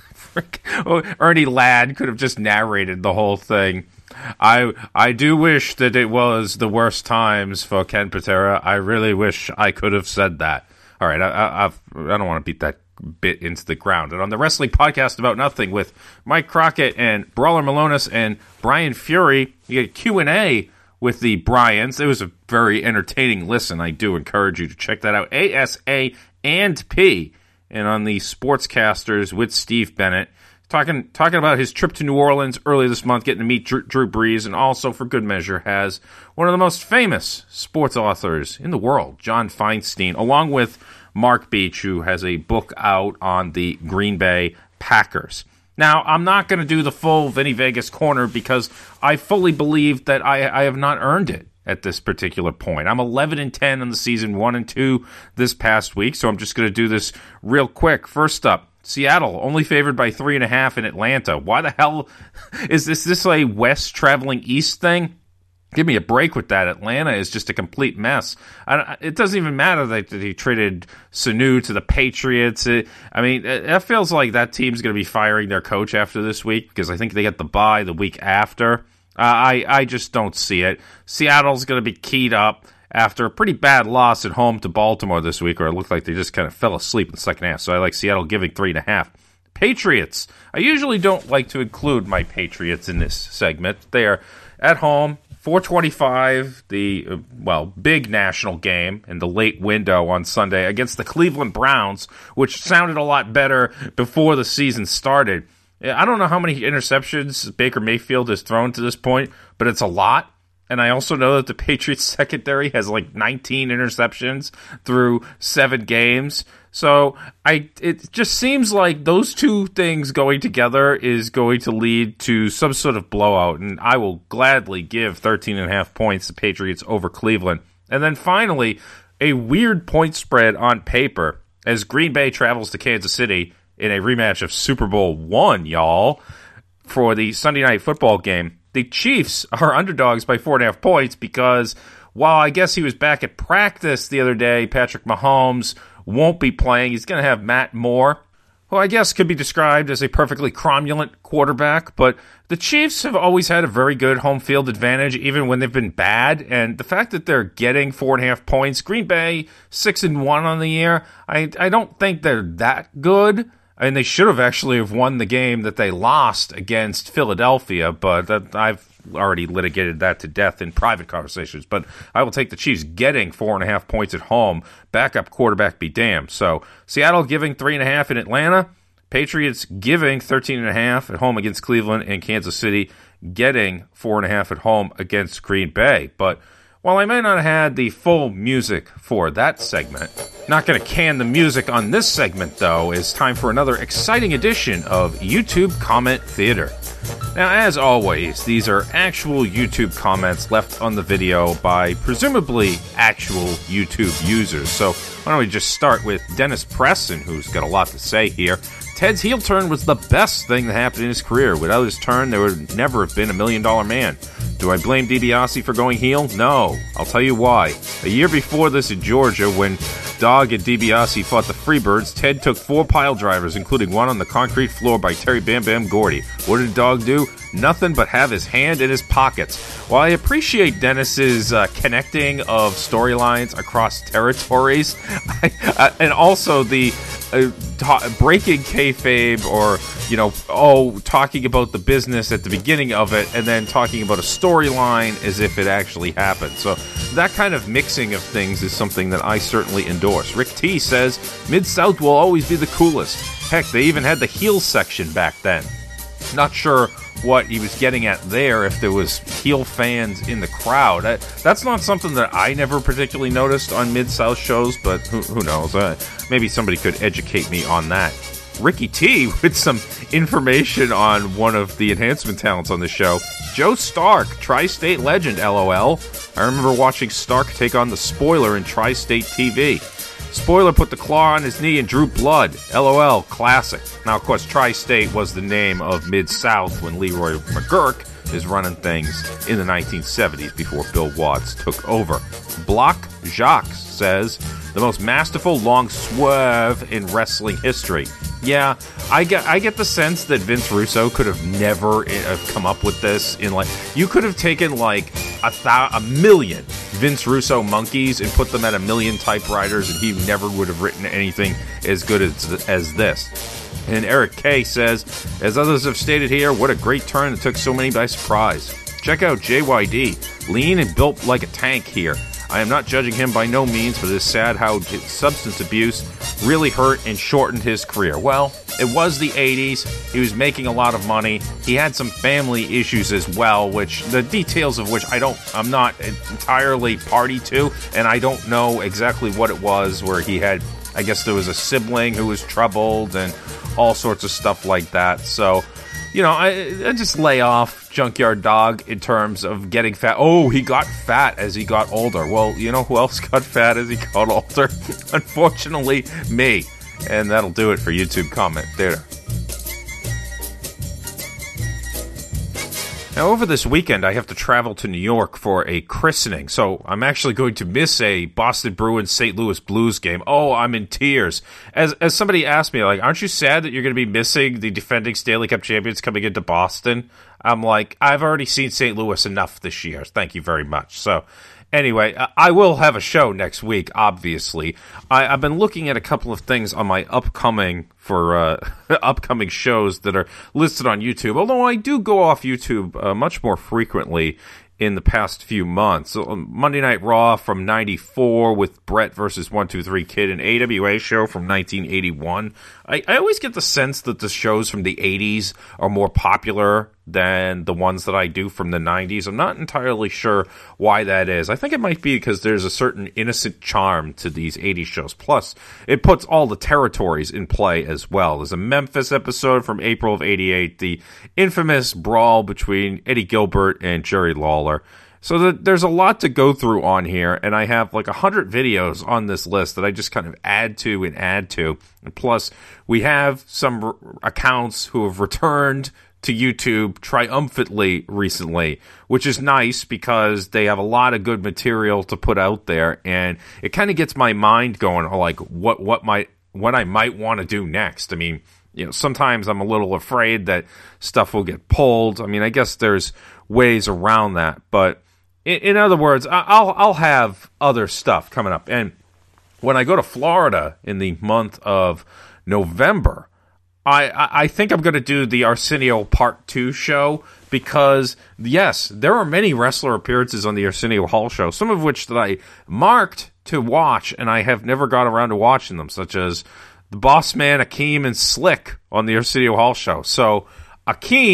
Ernie Ladd could have just narrated the whole thing. I I do wish that it was the worst times for Ken Patera. I really wish I could have said that. All right, I, I, I've, I don't want to beat that bit into the ground. And on the Wrestling Podcast About Nothing with Mike Crockett and Brawler Malonis and Brian Fury, you get Q and A with the Bryans. It was a very entertaining listen. I do encourage you to check that out. A S A and P. And on the Sportscasters with Steve Bennett, Talking talking about his trip to New Orleans earlier this month, getting to meet Drew, Drew Brees, and also, for good measure, has one of the most famous sports authors in the world, John Feinstein, along with Mark Beach, who has a book out on the Green Bay Packers. Now, I'm not going to do the full Vinny Vegas corner because I fully believe that I, I have not earned it at this particular point. I'm eleven and ten on the season, one and two this past week, so I'm just going to do this real quick. First up, Seattle, only favored by three and a half in Atlanta. Why the hell is this, this a west traveling east thing? Give me a break with that. Atlanta is just a complete mess. I, it doesn't even matter that, that he traded Sanu to the Patriots. It, I mean, it, it feels like that team's going to be firing their coach after this week because I think they get the bye the week after. Uh, I, I just don't see it. Seattle's going to be keyed up after a pretty bad loss at home to Baltimore this week, or it looked like they just kind of fell asleep in the second half. So I like Seattle giving three and a half. Patriots. I usually don't like to include my Patriots in this segment. They are at home, four twenty-five, the, uh, well, big national game in the late window on Sunday against the Cleveland Browns, which sounded a lot better before the season started. I don't know how many interceptions Baker Mayfield has thrown to this point, but it's a lot. And I also know that the Patriots secondary has like nineteen interceptions through seven games. So I it just seems like those two things going together is going to lead to some sort of blowout. And I will gladly give thirteen and a half points to Patriots over Cleveland. And then finally, a weird point spread on paper as Green Bay travels to Kansas City in a rematch of Super Bowl one, y'all, for the Sunday Night Football game. The Chiefs are underdogs by four and a half points because while I guess he was back at practice the other day, Patrick Mahomes won't be playing. He's going to have Matt Moore, who I guess could be described as a perfectly cromulent quarterback. But the Chiefs have always had a very good home field advantage, even when they've been bad. And the fact that they're getting four and a half points, Green Bay six and one on the year, I I don't think they're that good. And they should have actually have won the game that they lost against Philadelphia, but that, I've already litigated that to death in private conversations. But I will take the Chiefs getting four and a half points at home. Backup quarterback be damned. So Seattle giving three and a half in Atlanta. Patriots giving thirteen and a half at home against Cleveland, and Kansas City getting four and a half at home against Green Bay. But While I may not have had the full music for that segment, not going to can the music on this segment, though. It's time for another exciting edition of YouTube Comment Theater. Now, as always, these are actual YouTube comments left on the video by presumably actual YouTube users. So why don't we just start with Dennis Presson, who's got a lot to say here. Ted's heel turn was the best thing that happened in his career. Without his turn, there would never have been a Million Dollar Man. Do I blame DiBiase for going heel? No. I'll tell you why. A year before this in Georgia, when Dog and DiBiase fought the Freebirds, Ted took four pile drivers, including one on the concrete floor by Terry Bam Bam Gordy. What did Dog do? Nothing but have his hand in his pockets. While I appreciate Dennis's uh, connecting of storylines across territories, I, uh, and also the uh, ta- breaking kayfabe, or, you know, oh, talking about the business at the beginning of it, and then talking about a storyline as if it actually happened. So that kind of mixing of things is something that I certainly endorse. Rick T says, Mid-South will always be the coolest. Heck, they even had the heel section back then. Not sure what he was getting at there, if there was heel fans in the crowd. I, that's not something that I never particularly noticed on Mid-South shows, but who, who knows? Uh, maybe somebody could educate me on that. Ricky T with some information on one of the enhancement talents on the show. Joe Stark, Tri-State legend, LOL. I remember watching Stark take on the Spoiler in Tri-State T V. Spoiler put the claw on his knee and drew blood. LOL, classic. Now, of course, Tri-State was the name of Mid-South when Leroy McGurk is running things in the nineteen seventies before Bill Watts took over. Block Jacques says, the most masterful long swerve in wrestling history. Yeah, I get I get the sense that Vince Russo could have never have come up with this. In like, you could have taken like a, th- a million Vince Russo monkeys and put them at a million typewriters, and he never would have written anything as good as as this. And Eric K says, as others have stated here, what a great turn that took so many by surprise. Check out J Y D, lean and built like a tank here. I am not judging him by no means, but it is sad how substance abuse really hurt and shortened his career. Well, it was the eighties. He was making a lot of money. He had some family issues as well, which the details of which I don't, I'm not entirely party to, and I don't know exactly what it was, where he had, I guess there was a sibling who was troubled and all sorts of stuff like that. So, you know, I, I just lay off Junkyard Dog in terms of getting fat. Oh, he got fat as he got older. Well, you know who else got fat as he got older? Unfortunately, me. And that'll do it for YouTube Comment Theater. Now, over this weekend, I have to travel to New York for a christening, so I'm actually going to miss a Boston Bruins Saint Louis Blues game. Oh, I'm in tears. As as somebody asked me, like, aren't you sad that you're going to be missing the defending Stanley Cup champions coming into Boston? I'm like, I've already seen Saint Louis enough this year. Thank you very much. So, anyway, I will have a show next week, obviously. I, I've been looking at a couple of things on my upcoming for uh, upcoming shows that are listed on YouTube, although I do go off YouTube uh, much more frequently in the past few months. So, um, Monday Night Raw from ninety-four with Brett versus one two three Kid, an A W A show from nineteen eighty-one. I, I always get the sense that the shows from the eighties are more popular than the ones that I do from the nineties. I'm not entirely sure why that is. I think it might be because there's a certain innocent charm to these eighties shows. Plus, it puts all the territories in play as well. There's a Memphis episode from April of eighty-eight, the infamous brawl between Eddie Gilbert and Jerry Lawler. So the, there's a lot to go through on here, and I have like one hundred videos on this list that I just kind of add to and add to. And plus, we have some r- accounts who have returned to YouTube triumphantly recently, which is nice because they have a lot of good material to put out there, and it kind of gets my mind going, like what what might what I might want to do next. I mean, you know, sometimes I'm a little afraid that stuff will get pulled. I mean, I guess there's ways around that, but in, in other words, I'll I'll have other stuff coming up, and when I go to Florida in the month of November, I, I think I'm going to do the Arsenio Part two show because, yes, there are many wrestler appearances on the Arsenio Hall show, some of which that I marked to watch, and I have never got around to watching them, such as the Boss Man, Akeem, and Slick on the Arsenio Hall show. So, Akeem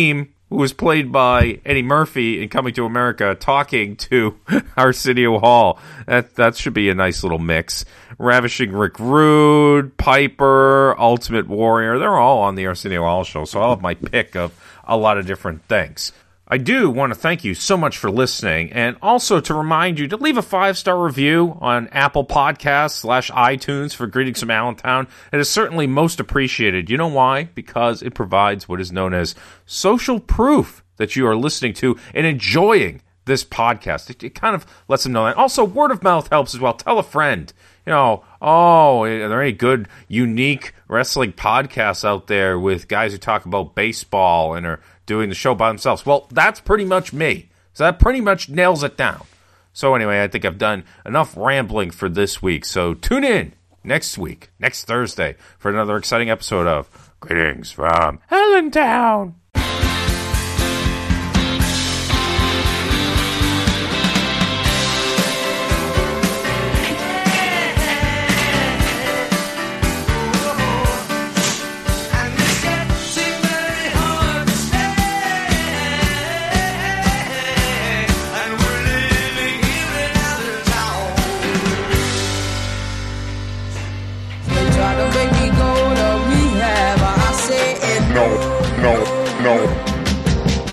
who was played by Eddie Murphy in Coming to America, talking to Arsenio Hall. That that should be a nice little mix. Ravishing Rick Rude, Piper, Ultimate Warrior, they're all on the Arsenio Hall show, so I'll have my pick of a lot of different things. I do want to thank you so much for listening, and also to remind you to leave a five-star review on Apple Podcasts slash iTunes for Greetings from Allentown. It is certainly most appreciated. You know why? Because it provides what is known as social proof that you are listening to and enjoying this podcast. It, it kind of lets them know that. Also, word of mouth helps as well. Tell a friend. You know, oh, are there any good, unique wrestling podcasts out there with guys who talk about baseball and are doing the show by themselves? Well, that's pretty much me. So that pretty much nails it down. So anyway, I think I've done enough rambling for this week. So tune in next week, next Thursday, for another exciting episode of Greetings from Allentown.